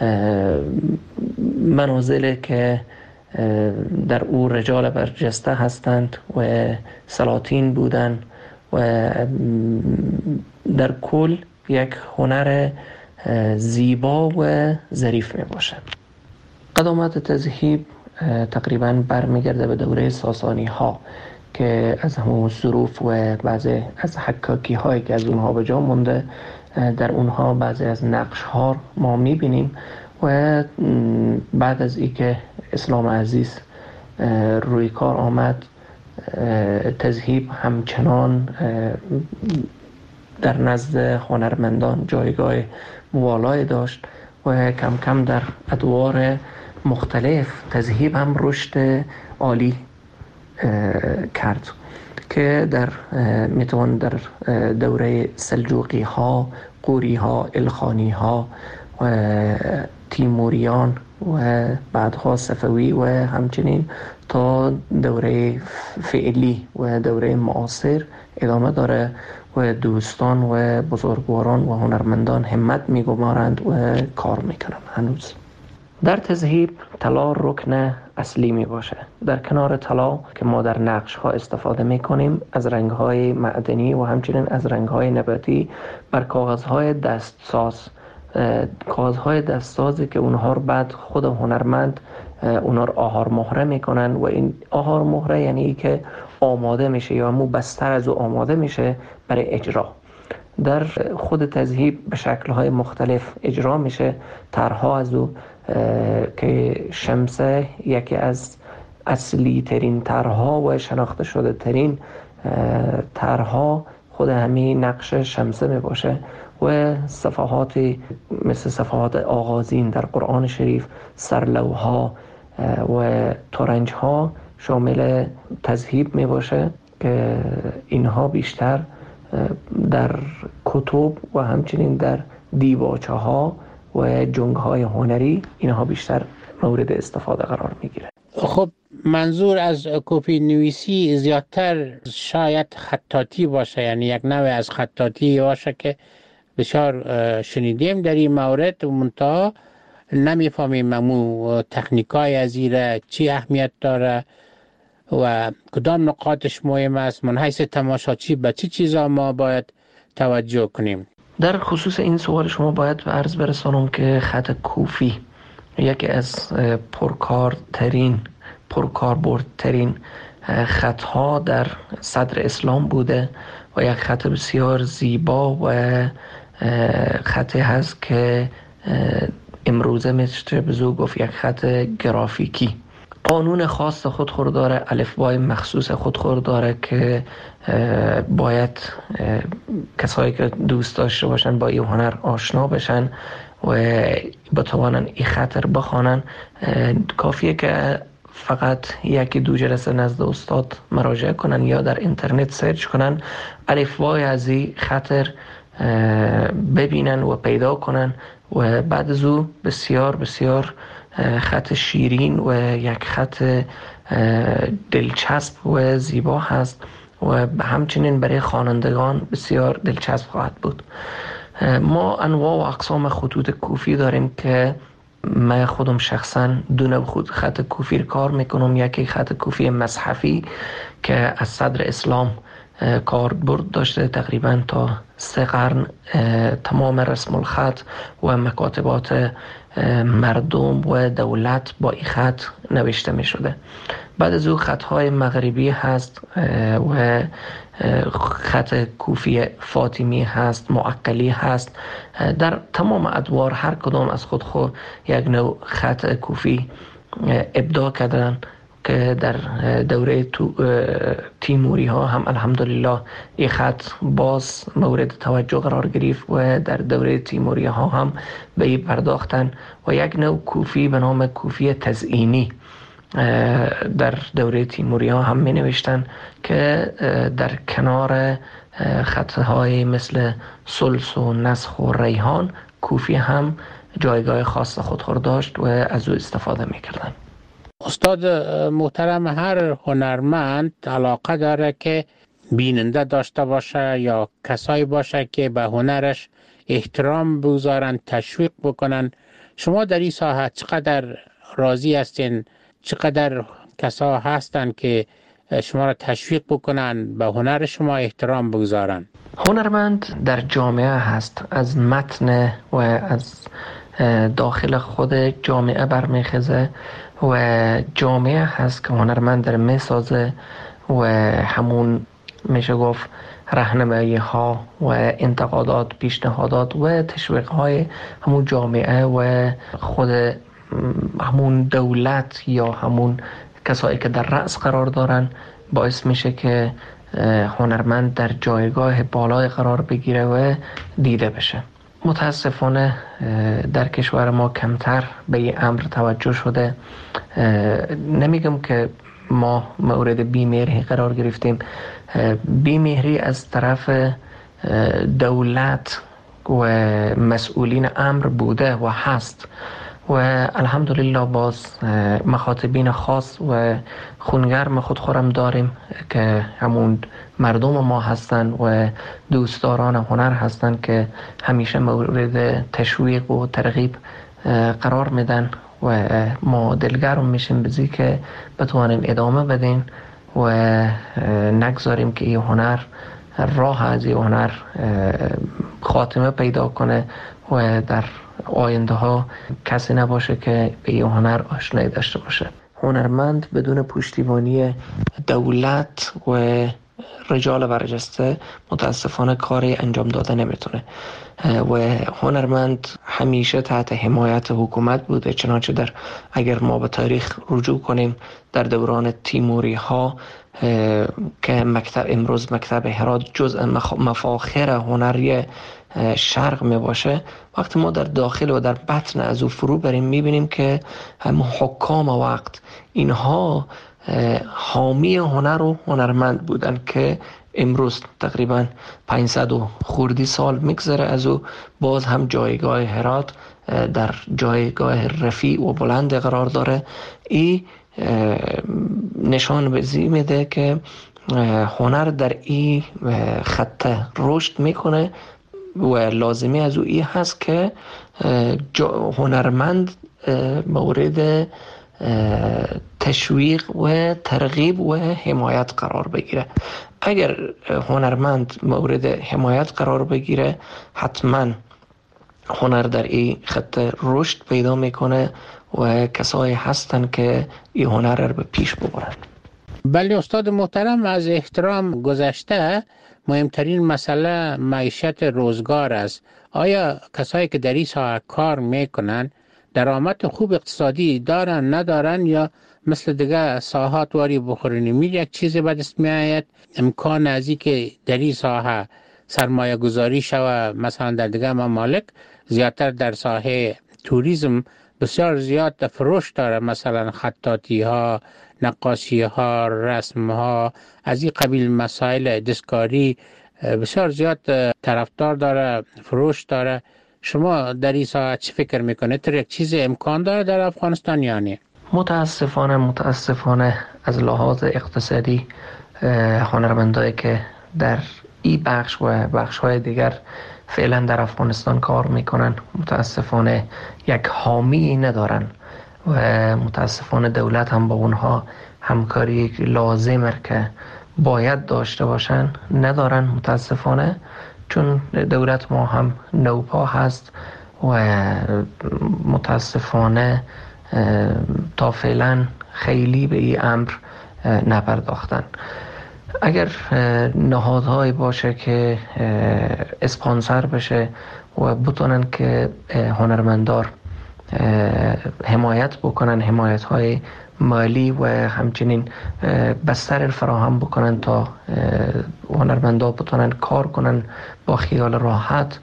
منازل که در او رجال برجسته هستند و سلاطین بودند و در کل یک هنر زیبا و ظریف می باشد. قدامت تذهیب تقریبا برمیگرده به دوره ساسانی ها که از همون ظروف و بعضی از حکاکی هایی که از اونها به جا مونده، در اونها بعضی از نقش ها ما میبینیم و بعد از ای که اسلام عزیز روی کار آمد، تذهیب همچنان در نزد هنرمندان جایگاه والایی داشت و کم کم در ادوار مختلف تذهیب هم رشد عالی کرد که میتوان در دوره سلجوقی ها، قوری ها، الخانی ها و تیموریان و بعدها صفوی و همچنین تا دوره فعلی و دوره معاصر ادامه داره و دوستان و بزرگواران و هنرمندان همت میگمارند و کار میکنند. هنوز در تذهیب طلا رکن اصلی می باشه. در کنار طلا که ما در نقش ها استفاده می کنیم، از رنگ های معدنی و همچنین از رنگ های نباتی بر کاغذ های دستسازی که اونها رو بعد خود هنرمند اونها رو آهار مهره میکنن و این آهار مهره یعنی که آماده میشه یا مو بستر از او آماده میشه برای اجرا. در خود تذهیب به شکل‌های مختلف اجرا میشه. طرح‌ها از او که شمسه یکی از اصلی ترین طرح‌ها و شناخته شده ترین طرح‌ها خود همین نقش شمسه می باشه و صفحاتی مثل صفحات آغازین در قرآن شریف، سرلوها و ترنج‌ها شامل تذهیب می باشه که اینها بیشتر در کتب و همچنین در دیباچه ها و جنگ های هنری اینها بیشتر مورد استفاده قرار می گیره. خب منظور از کپی نویسی زیادتر شاید خطاطی باشه، یعنی یک نوع از خطاطی باشه که بسیار شنیدیم در این مورد و منتها نمیفهمیم امو تکنیکای از ایره چی اهمیت داره و کدام نقاطش مهم است. من حیث تماشاچی به چی چیزا ما باید توجه کنیم؟ در خصوص این سوال شما باید به عرض برسانم که خط کوفی یکی از پرکاربردترین خطها در صدر اسلام بوده و یک خط بسیار زیبا و خطی هست که امروزه میشه بزو گفت یک خط گرافیکی. قانون خاص خود داره، الفبای مخصوص خود داره که باید کسایی که دوست داشته باشن با این هنر آشنا بشن و بتوانن این خط رو بخوانن. کافیه که فقط یکی دو جلسه نزد استاد مراجعه کنن یا در اینترنت سرچ کنن، الفبای از این خط ببینن و پیدا کنن و بعد از او بسیار بسیار خط شیرین و یک خط دلچسب و زیبا هست و همچنین برای خوانندگان بسیار دلچسب خواهد بود. ما انواع و اقسام خطوط کوفی داریم که من خودم شخصا دو نوع خط کوفی کار میکنم. یکی خط کوفی مصحفی که از صدر اسلام کاربرد داشته، تقریبا تا 3 قرن تمام رسم الخط و مکاتبات مردم و دولت با این خط نوشته می شده. بعد از او خطهای مغربی هست و خط کوفی فاطمی هست، معقلی هست. در تمام ادوار هر کدام از خود یک نوع خط کوفی ابداع کردن که در دوره تیموری ها هم الحمدلله این خط باز مورد توجه قرار گرفت و در دوره تیموری ها هم به این پرداختن و یک نوع کوفی به نام کوفی تزئینی در دوره تیموری ها هم می نوشتن که در کنار خطهای مثل سلس و نسخ و ریحان کوفی هم جایگاه خاص خود داشت و از او استفاده می کردن. استاد محترم، هر هنرمند علاقه داره که بیننده داشته باشه یا کسایی باشه که به هنرش احترام بگذارن، تشویق بکنن. شما در این ساحه چقدر راضی هستین؟ چقدر کسا هستن که شما را تشویق بکنن، به هنر شما احترام بگذارن؟ هنرمند در جامعه هست، از متن و از داخل خود جامعه برمیخزه و جامعه هست که هنرمند در میسازه و همون میشه گفت راهنمایی ها و انتقادات، پیشنهادات و تشویق های همون جامعه و خود همون دولت یا همون کسایی که در رأس قرار دارن باعث میشه که هنرمند در جایگاه بالای قرار بگیره و دیده بشه. متاسفانه در کشور ما کمتر به این امر توجه شده. نمیگم که ما مورد بیمهری قرار گرفتیم. بیمهری از طرف دولت و مسئولین امر بوده و هست و الحمدلله باز مخاطبین خاص و خونگرم خودم داریم که همون مردم ما هستن و دوستداران هنر هستن که همیشه مورد تشویق و ترغیب قرار میدن و ما دلگرم میشیم بزی که بتوانیم ادامه بدیم و نگذاریم که این هنر راه از این هنر خاتمه پیدا کنه و در آینده ها کسی نباشه که به این هنر آشنایی داشته باشه. هنرمند بدون پشتیبانی دولت و رجال برجسته متاسفانه کاری انجام داده نمیتونه و هنرمند همیشه تحت حمایت حکومت بوده. چنانچه اگر ما به تاریخ رجوع کنیم در دوران تیموری ها که امروز مکتب هرات جزء مفاخر هنری شرق می باشه، وقتی ما در داخل و در بطن از او فرو بریم میبینیم که هم حکام وقت اینها حامی هنر و هنرمند بودن که امروز تقریبا 500 و خوردی سال میگذره از او باز هم جایگاه هرات در جایگاه رفیع و بلند قرار داره. این نشان بزی میده که هنر در این خط رشد میکنه و لازمی از او این هست که هنرمند مورد تشویق و ترغیب و حمایت قرار بگیره. اگر هنرمند مورد حمایت قرار بگیره حتما هنر در این خط رشد پیدا میکنه و کسایی هستن که این هنر رو به پیش ببرن. بله استاد محترم، از احترام گذشته مهمترین مسئله معیشت روزگار است. آیا کسایی که در این ساحه کار میکنن درآمد خوب اقتصادی دارن ندارن یا مثل دیگه ساحات واری بخورن میل یک چیزی به دست میآید؟ امکان از این که در این ساحه سرمایه گذاری شوه مثلا در دیگه ممالک زیادتر در ساحه توریسم بسیار زیاد فروش داره، مثلا خطاطی ها، نقاشی ها، رسم ها، از این قبیل مسائل دستکاری بسیار زیاد طرفدار داره، فروش داره. شما در این ساعت چی فکر میکنه؟ تر یک چیز امکان داره در افغانستان یا نه؟ متاسفانه از لحاظ اقتصادی هنرمندایی که در این بخش و بخش های دیگر فعلا در افغانستان کار میکنن متاسفانه یک حامی ندارن و متاسفانه دولت هم با اونها همکاری لازمه که باید داشته باشن ندارن متاسفانه، چون دولت ما هم نوپا هست و متاسفانه تا فعلا خیلی به این امر نپرداختن. اگر نهادهایی باشه که اسپانسر بشه و بتونن که هنرمندار حمایت بکنن، حمایت های مالی و همچنین بستر فراهم بکنن تا هنرمندا بتونن کار کنن با خیال راحت،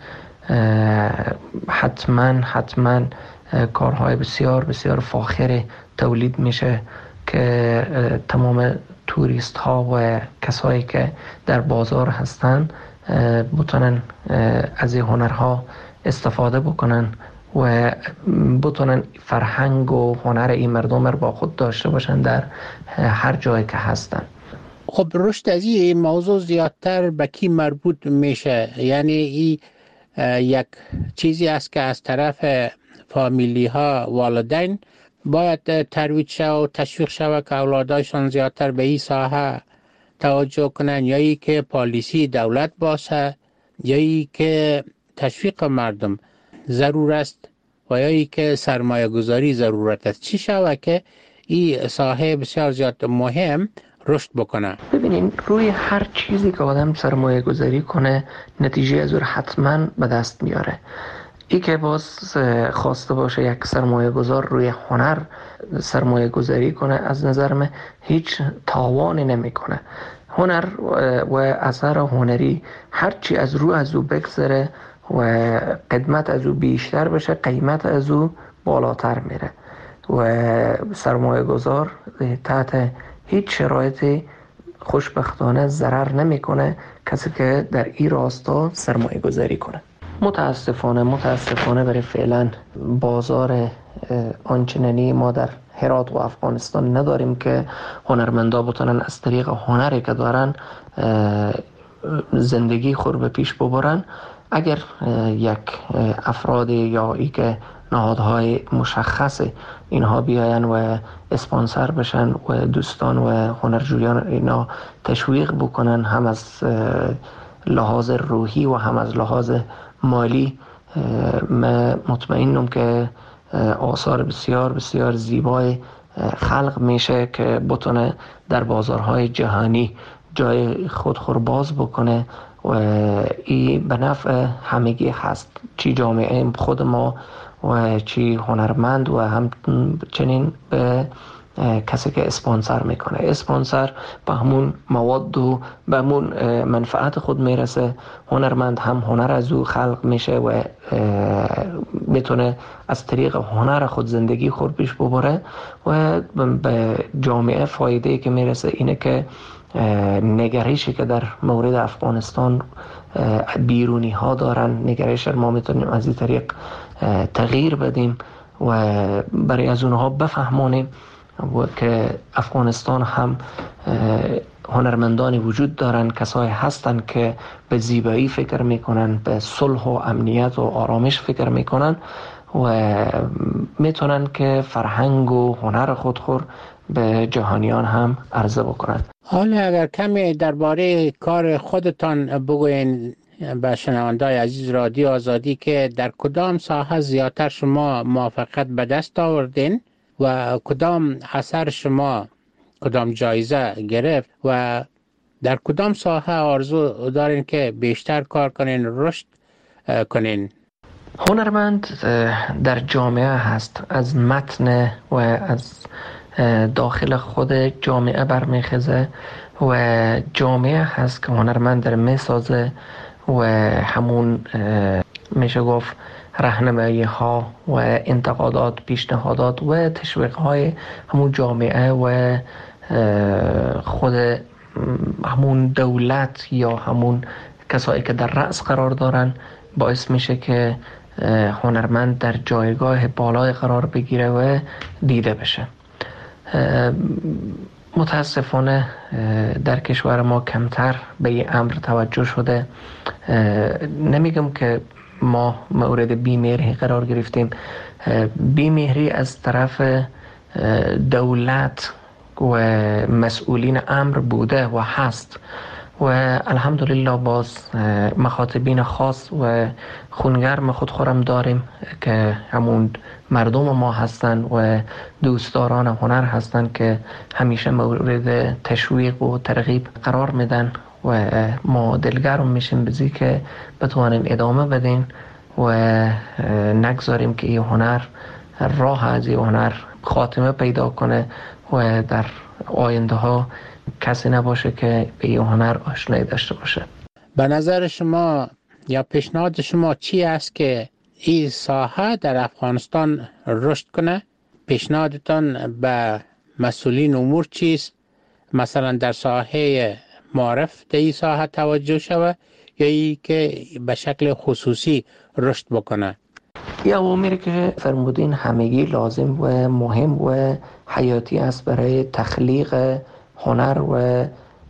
حتما کارهای بسیار بسیار فاخر تولید میشه که تمام توریست ها و کسایی که در بازار هستن بتونن از این هنرها استفاده بکنن و بتونن فرهنگ و هنر این مردم رو با خود داشته باشن در هر جایی که هستن. خب رشد از این موضوع زیادتر به کی مربوط میشه؟ یعنی این یک چیزی است که از طرف فامیلی ها، والدین باید ترویج شود و تشویق شود که اولادایشان زیادتر به این ساحه توجه کنن، یا ای که پالیسی دولت باشه، یا ای که تشویق مردم ضرور است و یا ای که سرمایه گذاری ضرورت است؟ چی شود که این ساحه بسیار زیاد مهم رشد بکنه؟ ببینین روی هر چیزی که آدم سرمایه گذاری کنه نتیجه از اون حتما به دست میاره. ای که باز خواسته باشه یک سرمایه گذار روی هنر سرمایه گذاری کنه از نظر من هیچ تاوانی نمیکنه. هنر و اثر هنری هرچی از او بگذره و قدمت از او بیشتر بشه قیمت از او بالاتر میره و سرمایه گذار تحت هیچ شرایطی خوشبختانه ضرر نمیکنه کسی که در این راستا سرمایه گذاری کنه. متاسفانه برای فعلا بازار آنچنانی ما در هرات و افغانستان نداریم که هنرمندا بتونن از طریق هنری که دارن زندگی خود به پیش ببرن. اگر یک افرادی یا ای که نهادهای مشخص اینها بیاین و اسپانسر بشن و دوستان و هنرجویان اینا تشویق بکنن، هم از لحاظ روحی و هم از لحاظ مالی. من مطمئنم که آثار بسیار بسیار زیبای خلق میشه که بتونه در بازارهای جهانی جای خودخور باز بکنه و این به نفع همگی هست، چی جامعه خود ما و چی هنرمند و همچنین به کسی که اسپانسر میکنه. اسپانسر به همون مواد و به همون منفعت خود میرسه، هنرمند هم هنر از او خلق میشه و میتونه از طریق هنر خود زندگی خود پیش ببره و به جامعه فایده که میرسه اینه که نگرشی که در مورد افغانستان بیرونی ها دارن، نگرش ما میتونیم از این طریق تغییر بدیم و برای از اونها بفهمونیم و که افغانستان هم هنرمندانی وجود دارن، کسایی هستن که به زیبایی فکر میکنن، به صلح و امنیت و آرامش فکر میکنن و میتونن که فرهنگ و هنر خودخور به جهانیان هم عرضه بکنن. حالا اگر کمی درباره کار خودتان بگوین به شنونده‌های عزیز رادیو آزادی که در کدام ساحه زیادتر شما موفقیت به دست آوردین و کدام اثر شما کدام جایزه گرفت و در کدام ساحه آرزو دارین که بیشتر کار کنین، رشد کنین؟ هنرمند در جامعه هست، از متن و از داخل خود جامعه برمیخیزه و جامعه هست که هنرمند در میسازه و همون میشه گفت راهنمایی ها و انتقادات، پیشنهادات و تشویق های همون جامعه و خود همون دولت یا همون کسایی که در رأس قرار دارن باعث میشه که هنرمند در جایگاه بالای قرار بگیره و دیده بشه. متاسفانه در کشور ما کمتر به این امر توجه شده. نمیگم که ما مورد بیمهری قرار گرفتیم، بیمهری از طرف دولت و مسئولین امر بوده و هست و الحمدلله باز مخاطبین خاص و خونگرم خودخورم داریم که همون مردم ما هستن و دوستداران هنر هستن که همیشه مورد تشویق و ترغیب قرار میدن و ما دلگرم میشیم بزی که بتوانیم ادامه بدیم و نگذاریم که این هنر راه از این هنر خاتمه پیدا کنه و در آینده ها کسی نباشه که به این هنر آشنایی داشته باشه. به نظر شما یا پیشنهاد شما چی است که این ساحه در افغانستان رشد کنه؟ پیشنهادتان به مسئولین امور چیست؟ مثلا در ساحه معرف در این ساحه توجه شود یا ای که به شکل خصوصی رشد بکنه؟ یا اوامری که فرمودین همگی لازم و مهم و حیاتی است برای تخلیق هنر و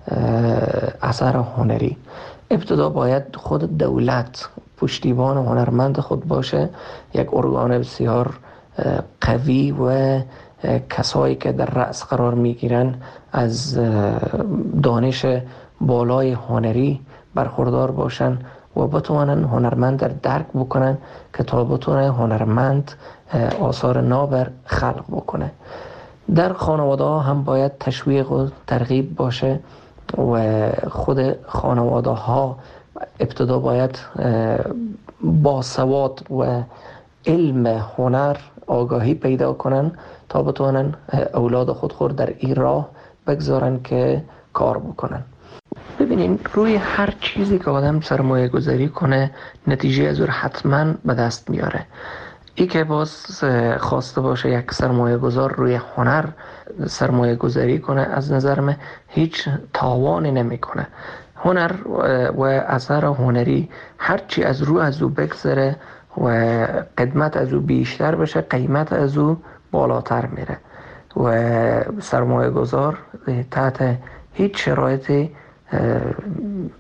اثر هنری. ابتدا باید خود دولت پشتیبان هنرمند خود باشه، یک ارگان بسیار قوی و کسایی که در رأس قرار میگیرن از دانش بالای هنری برخوردار باشن و بتوانن هنرمند در درک بکنن که تا بتونه هنرمند آثار نابر خلق بکنه. در خانواده ها هم باید تشویق و ترغیب باشه و خود خانواده ها ابتدا باید با سواد و علم هنر آگاهی پیدا کنن تا بتونن اولاد خود در این راه بگذارن که کار بکنن. ببینین روی هر چیزی که آدم سرمایه گذاری کنه نتیجه از اون حتما به دست میاره. ای که باز خواسته باشه یک سرمایه گذار روی هنر سرمایه گذاری کنه از نظر من هیچ تاوانی نمی کنه. هنر و اثر هنری هرچی از او بگذره و قدمت از او بیشتر بشه قیمت از او بالاتر میره و سرمایه گذار تحت هیچ شرایطی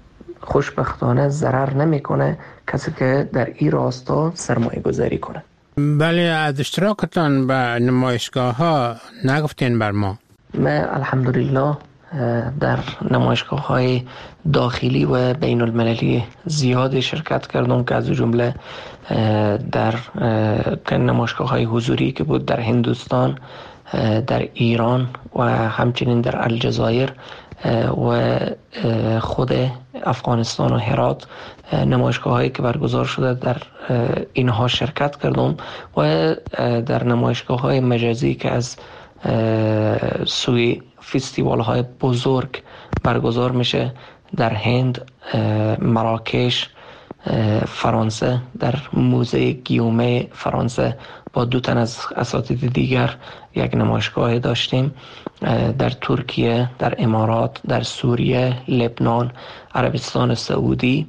خوشبختانه ضرر نمیکنه کسی که در این راستا سرمایه گذاری کنه. بله، از اشتراکتان به نمایشگاه ها نگفتین بر ما. من الحمدلله در نمایشگاه های داخلی و بین المللی زیاد شرکت کردم که از جمله در نمایشگاه های حضوری که بود در هندوستان، در ایران و همچنین در الجزایر و خود افغانستان و هرات، نمایشگاه هایی که برگزار شده در اینها شرکت کردم و در نمایشگاه های مجازی که از سوی فستیوال های بزرگ برگزار میشه در هند، مراکش، فرانسه، در موزه گیومه فرانسه با 2 تن از اساتید دیگر یک نمایشگاه داشتیم، در ترکیه، در امارات، در سوریه، لبنان، عربستان سعودی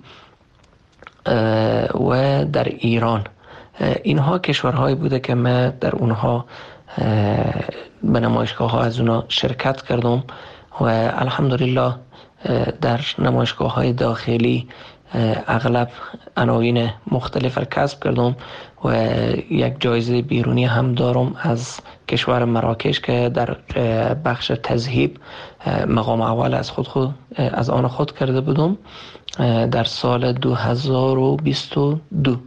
و در ایران. اینها کشورهایی بوده که من در اونها به نمایشگاه ها از اونا شرکت کردم و الحمدلله در نمایشگاه های داخلی اغلب عناوین مختلف را کسب کردم و یک جایزه بیرونی هم دارم از کشور مراکش که در بخش تذهیب مقام اول از آن خود کرده بودم در سال 2022.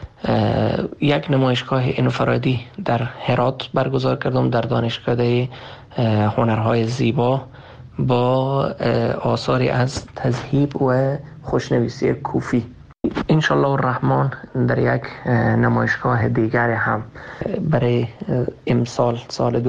یک نمایشگاه انفرادی در هرات برگزار کردم در دانشکده هنرهای زیبا با آثاری از تذهیب و خوشنویسی کوفی. انشالله الرحمن در یک نمایشگاه دیگر هم برای امسال سال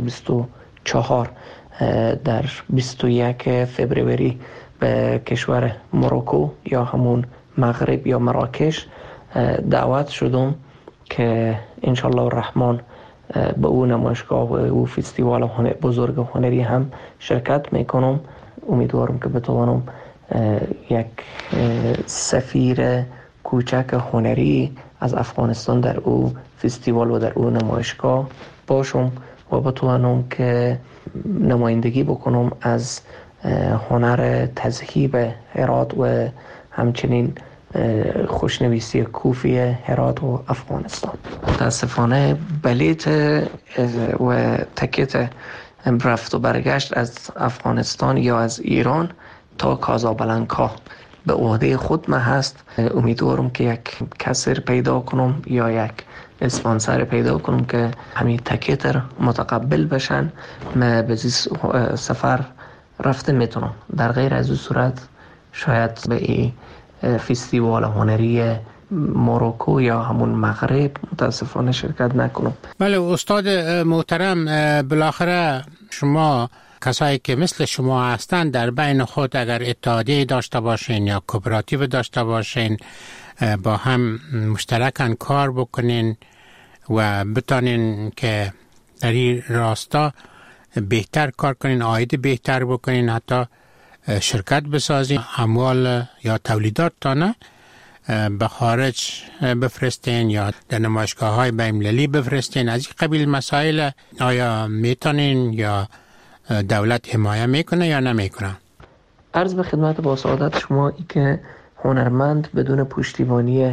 2024 در 21 فبروری به کشور مروکو یا همون مغرب یا مراکش دعوت شدم که انشالله الرحمن به او نمایشگاه و او فستیوال بزرگ هنری هم شرکت میکنم. امیدوارم که بتوانم یک سفیر کوچک هنری از افغانستان در او فستیوال و در او نمایشگاه باشم و بتوانم که نمایندگی بکنم از هنر تذهیب هرات و همچنین خوشنویسی کوفی هرات و افغانستان. متاسفانه بلیت و تکت رفت و برگشت از افغانستان یا از ایران تا کازابلانکا به عهده خود من هست. امیدوارم که یک کسر پیدا کنم یا یک اسپانسر پیدا کنم که همین تکت متقبل بشن، من به سفر رفته میتونم. در غیر از این صورت شاید به این فستیوال هنری مروکو یا همون مغرب متاسفانه شرکت نکنم. بله استاد محترم، بالاخره شما کسایی که مثل شما هستند در بین خود اگر اتحادیه داشته باشین یا کوپراتیو داشته باشین، با هم مشترکاً کار بکنین و بتانین که در این راستا بهتر کار کنین، عاید بهتر بکنین، حتی شرکت بسازین، اموال یا تولیدات تانه به خارج بفرستین یا در نمایشگاه های بین المللی بفرستین. از این قبیل مسائل آیا میتونین یا دولت حمایه میکنه یا نمیکنه؟ عرض به خدمت با سعادت شما ای که هنرمند بدون پشتیبانی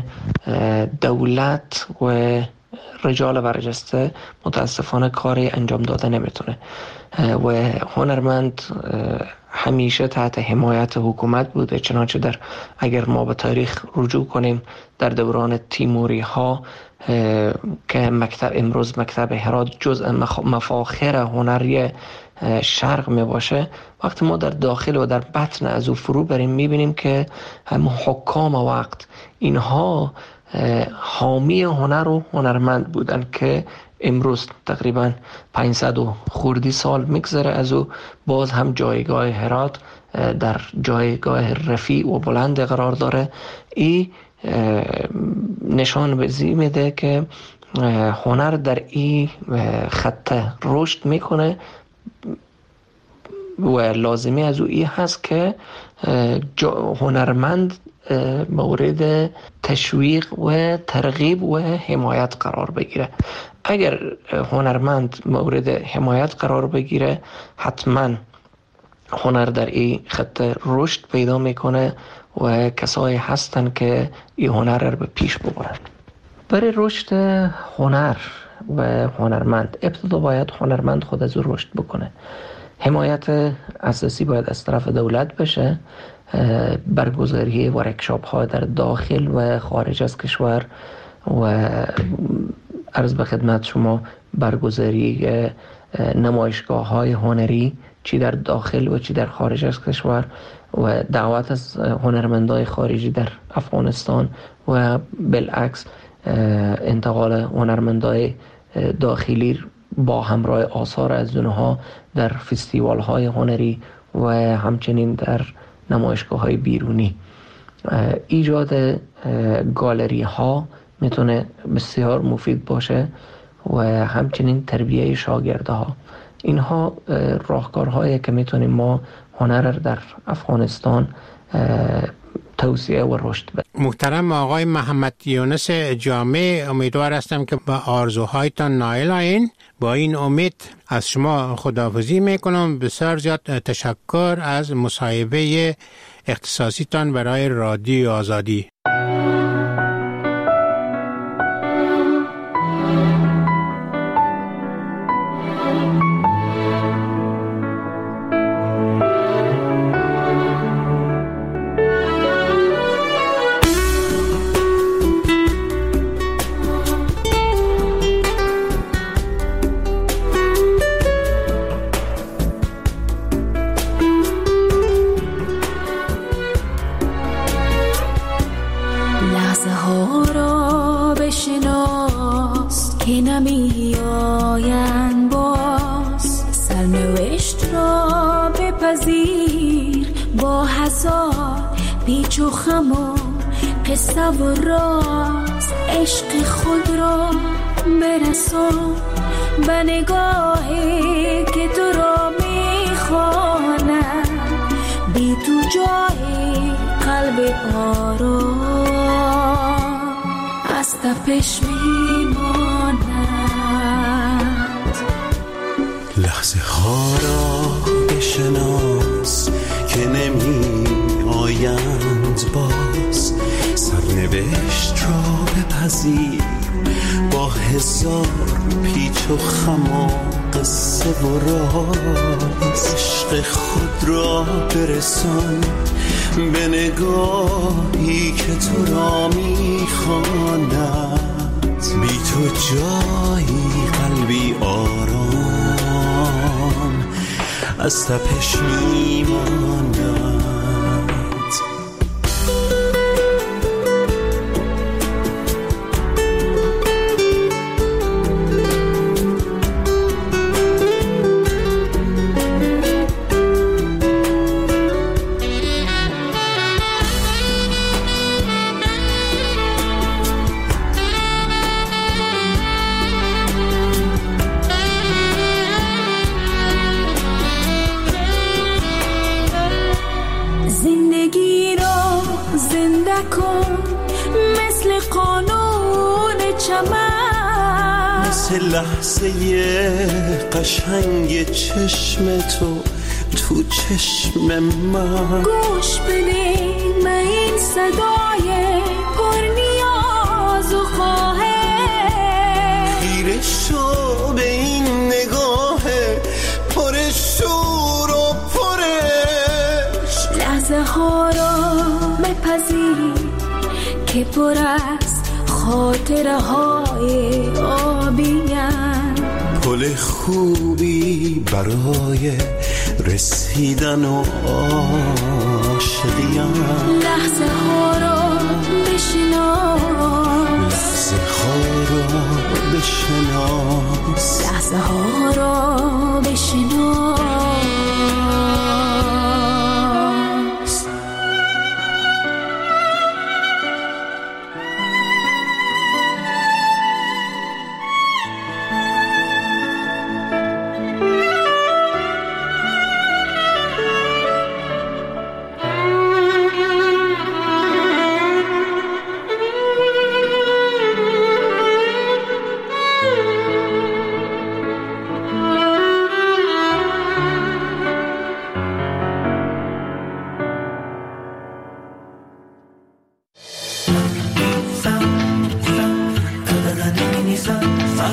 دولت و رجال برجسته متاسفانه کاری انجام داده نمیتونه و هنرمند همیشه تحت حمایت حکومت بوده. چنانچه در اگر ما به تاریخ رجوع کنیم در دوران تیموری ها که امروز مکتب هرات جزء مفاخر هنری شرق می باشه، وقتی ما در داخل و در بطن از او فرو بریم میبینیم که هم حکام وقت اینها حامی هنر و هنرمند بودن که امروز تقریبا 500 و خوردی سال میگذره از او باز هم جایگاه هرات در جایگاه رفیع و بلند قرار داره. این نشان بزی میده که هنر در این خط رشد میکنه و لازمی از او این هست که هنرمند مورد تشویق و ترغیب و حمایت قرار بگیره. اگر هنرمند مورد حمایت قرار بگیره حتما هنر در این خط رشد پیدا میکنه و کسایی هستن که این هنر رو به پیش ببرن. برای رشد هنر و هنرمند، ابتدا باید هنرمند خود از او رشد بکنه. حمایت اساسی باید از طرف دولت بشه، برگزاری ورکشاپ ها در داخل و خارج از کشور و عرض به خدمت شما برگزاری نمایشگاه های هنری چی در داخل و چی در خارج از کشور و دعوت از هنرمندای خارجی در افغانستان و بالعکس انتقال هنرمندای داخلی با همراه آثار از اونها در فستیوال های هنری و همچنین در نمایشگاه های بیرونی. ایجاد گالری ها میتونه بسیار مفید باشه و همچنین تربیه شاگرده ها. اینها راهکارهایی که میتونیم ما هنر در افغانستان توسعه و رشد بدیم. محترم آقای محمد یونس جامع، امیدوار هستم که با آرزوهایتان نائل آیین. با این امید از شما خداحافظی میکنم. بسیار زیاد تشکر از مصاحبه اختصاصیتان برای رادیو آزادی. پیچ و خم و قصه و راز، عشق خود را برسان به نگاهی که تو را میخواند، بی تو جای قلب آرام از تپش میماند. لحظه ها را بشناس که نمی آیند باز، سرنوشت را بپذیر با هزار پیچ و خم و قصه و راز، عشق خود را برسان به نگاهی که تو را میخواند، بی تو جایی قلبی آرام از تپش میماند. لحظه قشنگ چشم تو تو چشم من، گوش بده من این صدای پر نیاز و خواهش، خیره شو به این نگاه پر شور و پرش، لحظه ها را بپذیر که پر از خاطره های آبی‌ام، پل خوبی برای رسیدن و عاشقیم. لحظه ها را بشناس، لحظه ها را بشناس، لحظه ها را بشناس.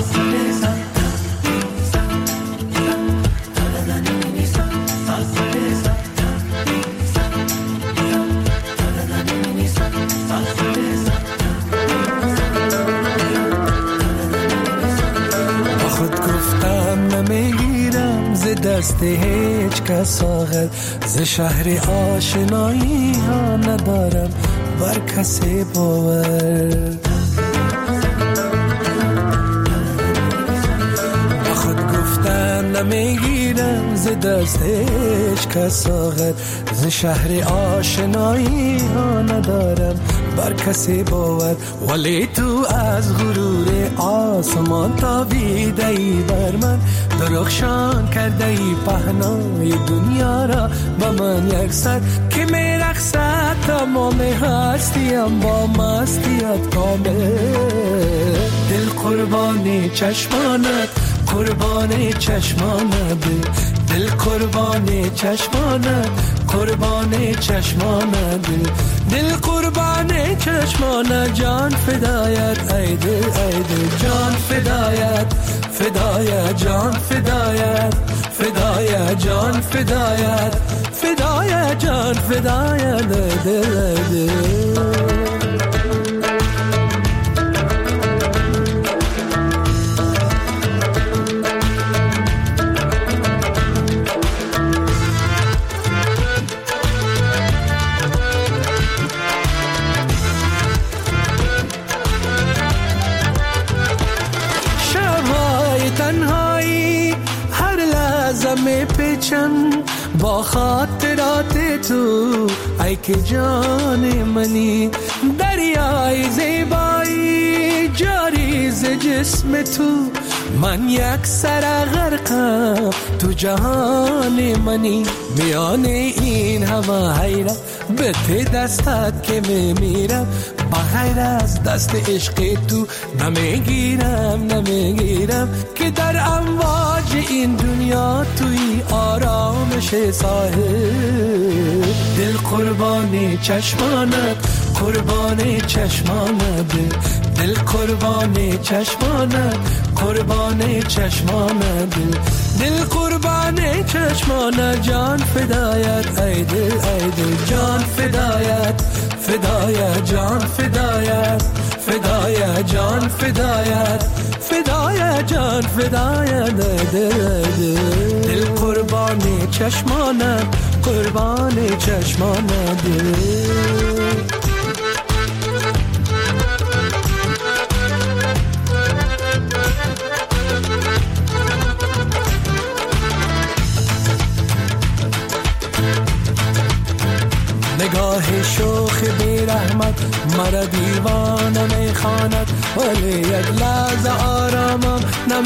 دست هیچ کس آخر ز شهر آشنایی ها ندارم بر کسی باور با خود گفتن نمیگیرم ز دست هیچ کس آخر ز شهر آشنایی ها ندارم بر کسی باور ولی تو از غرور آسمان تابیده ای بر من درخشان کرده ای پهنای دنیا را با من یک سر که می رقصد تمام هستیم با مستیت کامل دل قربانی چشمانت قربانی چشمانت دل قربانی چشمانت قربانی چشمانت دل قربانی چشمانت جان فدایت ای دل جان فدایت فدایت جان فدایت فدایت جان فدایت فدایت جان فدایت دل با خاطرات تو ای که جان منی دریای زیبایی جاری ز جسم تو من یک سر غرقم تو جهان منی میان این همه حیرت به ته دستت که میمیرم بغیر از دست عشق تو نمیگیرم که در امواج این دنیا توی آرامش ساحل دل قربانی چشمانت قربانی چشمانت دل قربانی چشمانت قربانی چشمانت دل قربانی چشمانت جان فدایت ای دل جان فدایت فدایت جان فدایت فدایت جان فدایت فدایت جان فدایت دل قربانی چشمانت قربانی چشمانت نگاه شوخ بی رحمت مرا دیوانه میخواند ولی یک لحظه آرامم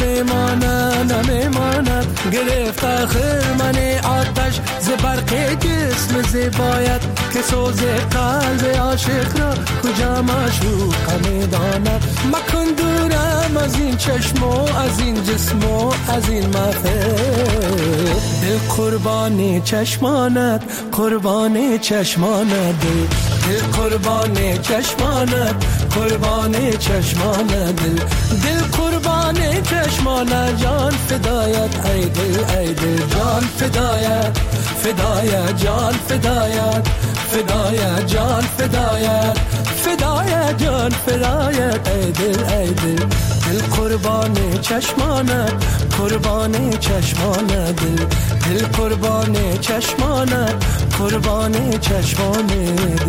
نمیماند گرفت آخر من آتش ز برق جسم زیبایت که سوز قلب عاشق را کجا معشوق میداند مکن دورم از این چشم و از این جسم و از این محفل دل قربانی چشمانت قربانی چشمانت دل قربانی چشمانت قربانی چشمانت دل قربانی چشمانت جان فدایت ای دل جان فدایت فدایت جان فدایت فدایت جان فدایت فدایت جان فدایت ای دل دل قربانی چشمانت قربانی چشمانت دل قربانی چشمانت قربانی چشمانت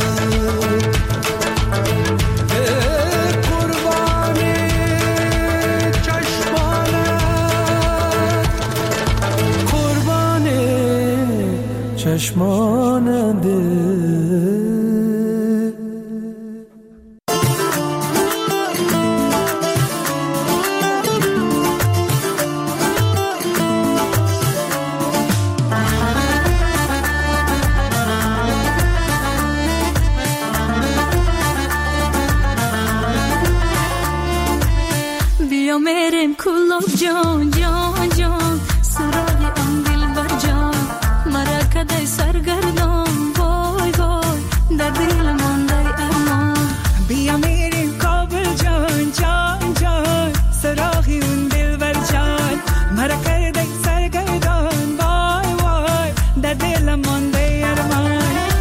چشمانه بیا میریم کلوب جان جان جان سرای آن دل بر جان مرا کدای سرگردان وای وای در دل مانده ارمان بیا میریم کابل جان جان جان سراغی دلم مانده ارمان.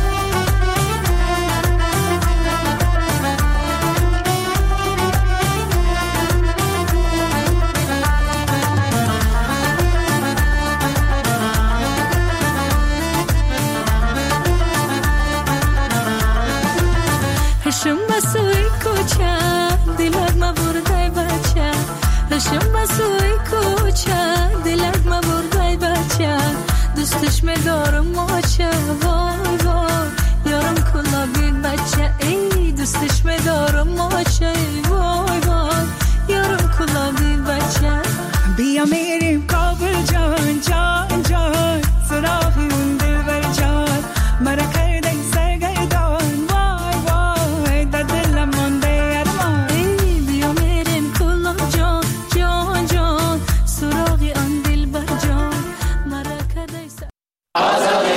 هشم بسوی کوچه دلت ما برده بچه، هشم بسوی کوچه دلت ما برده بچه، دوستش میدارم ماچه وای وای یارم کلا بید بچه، ای دوستش میدارم ماچه وای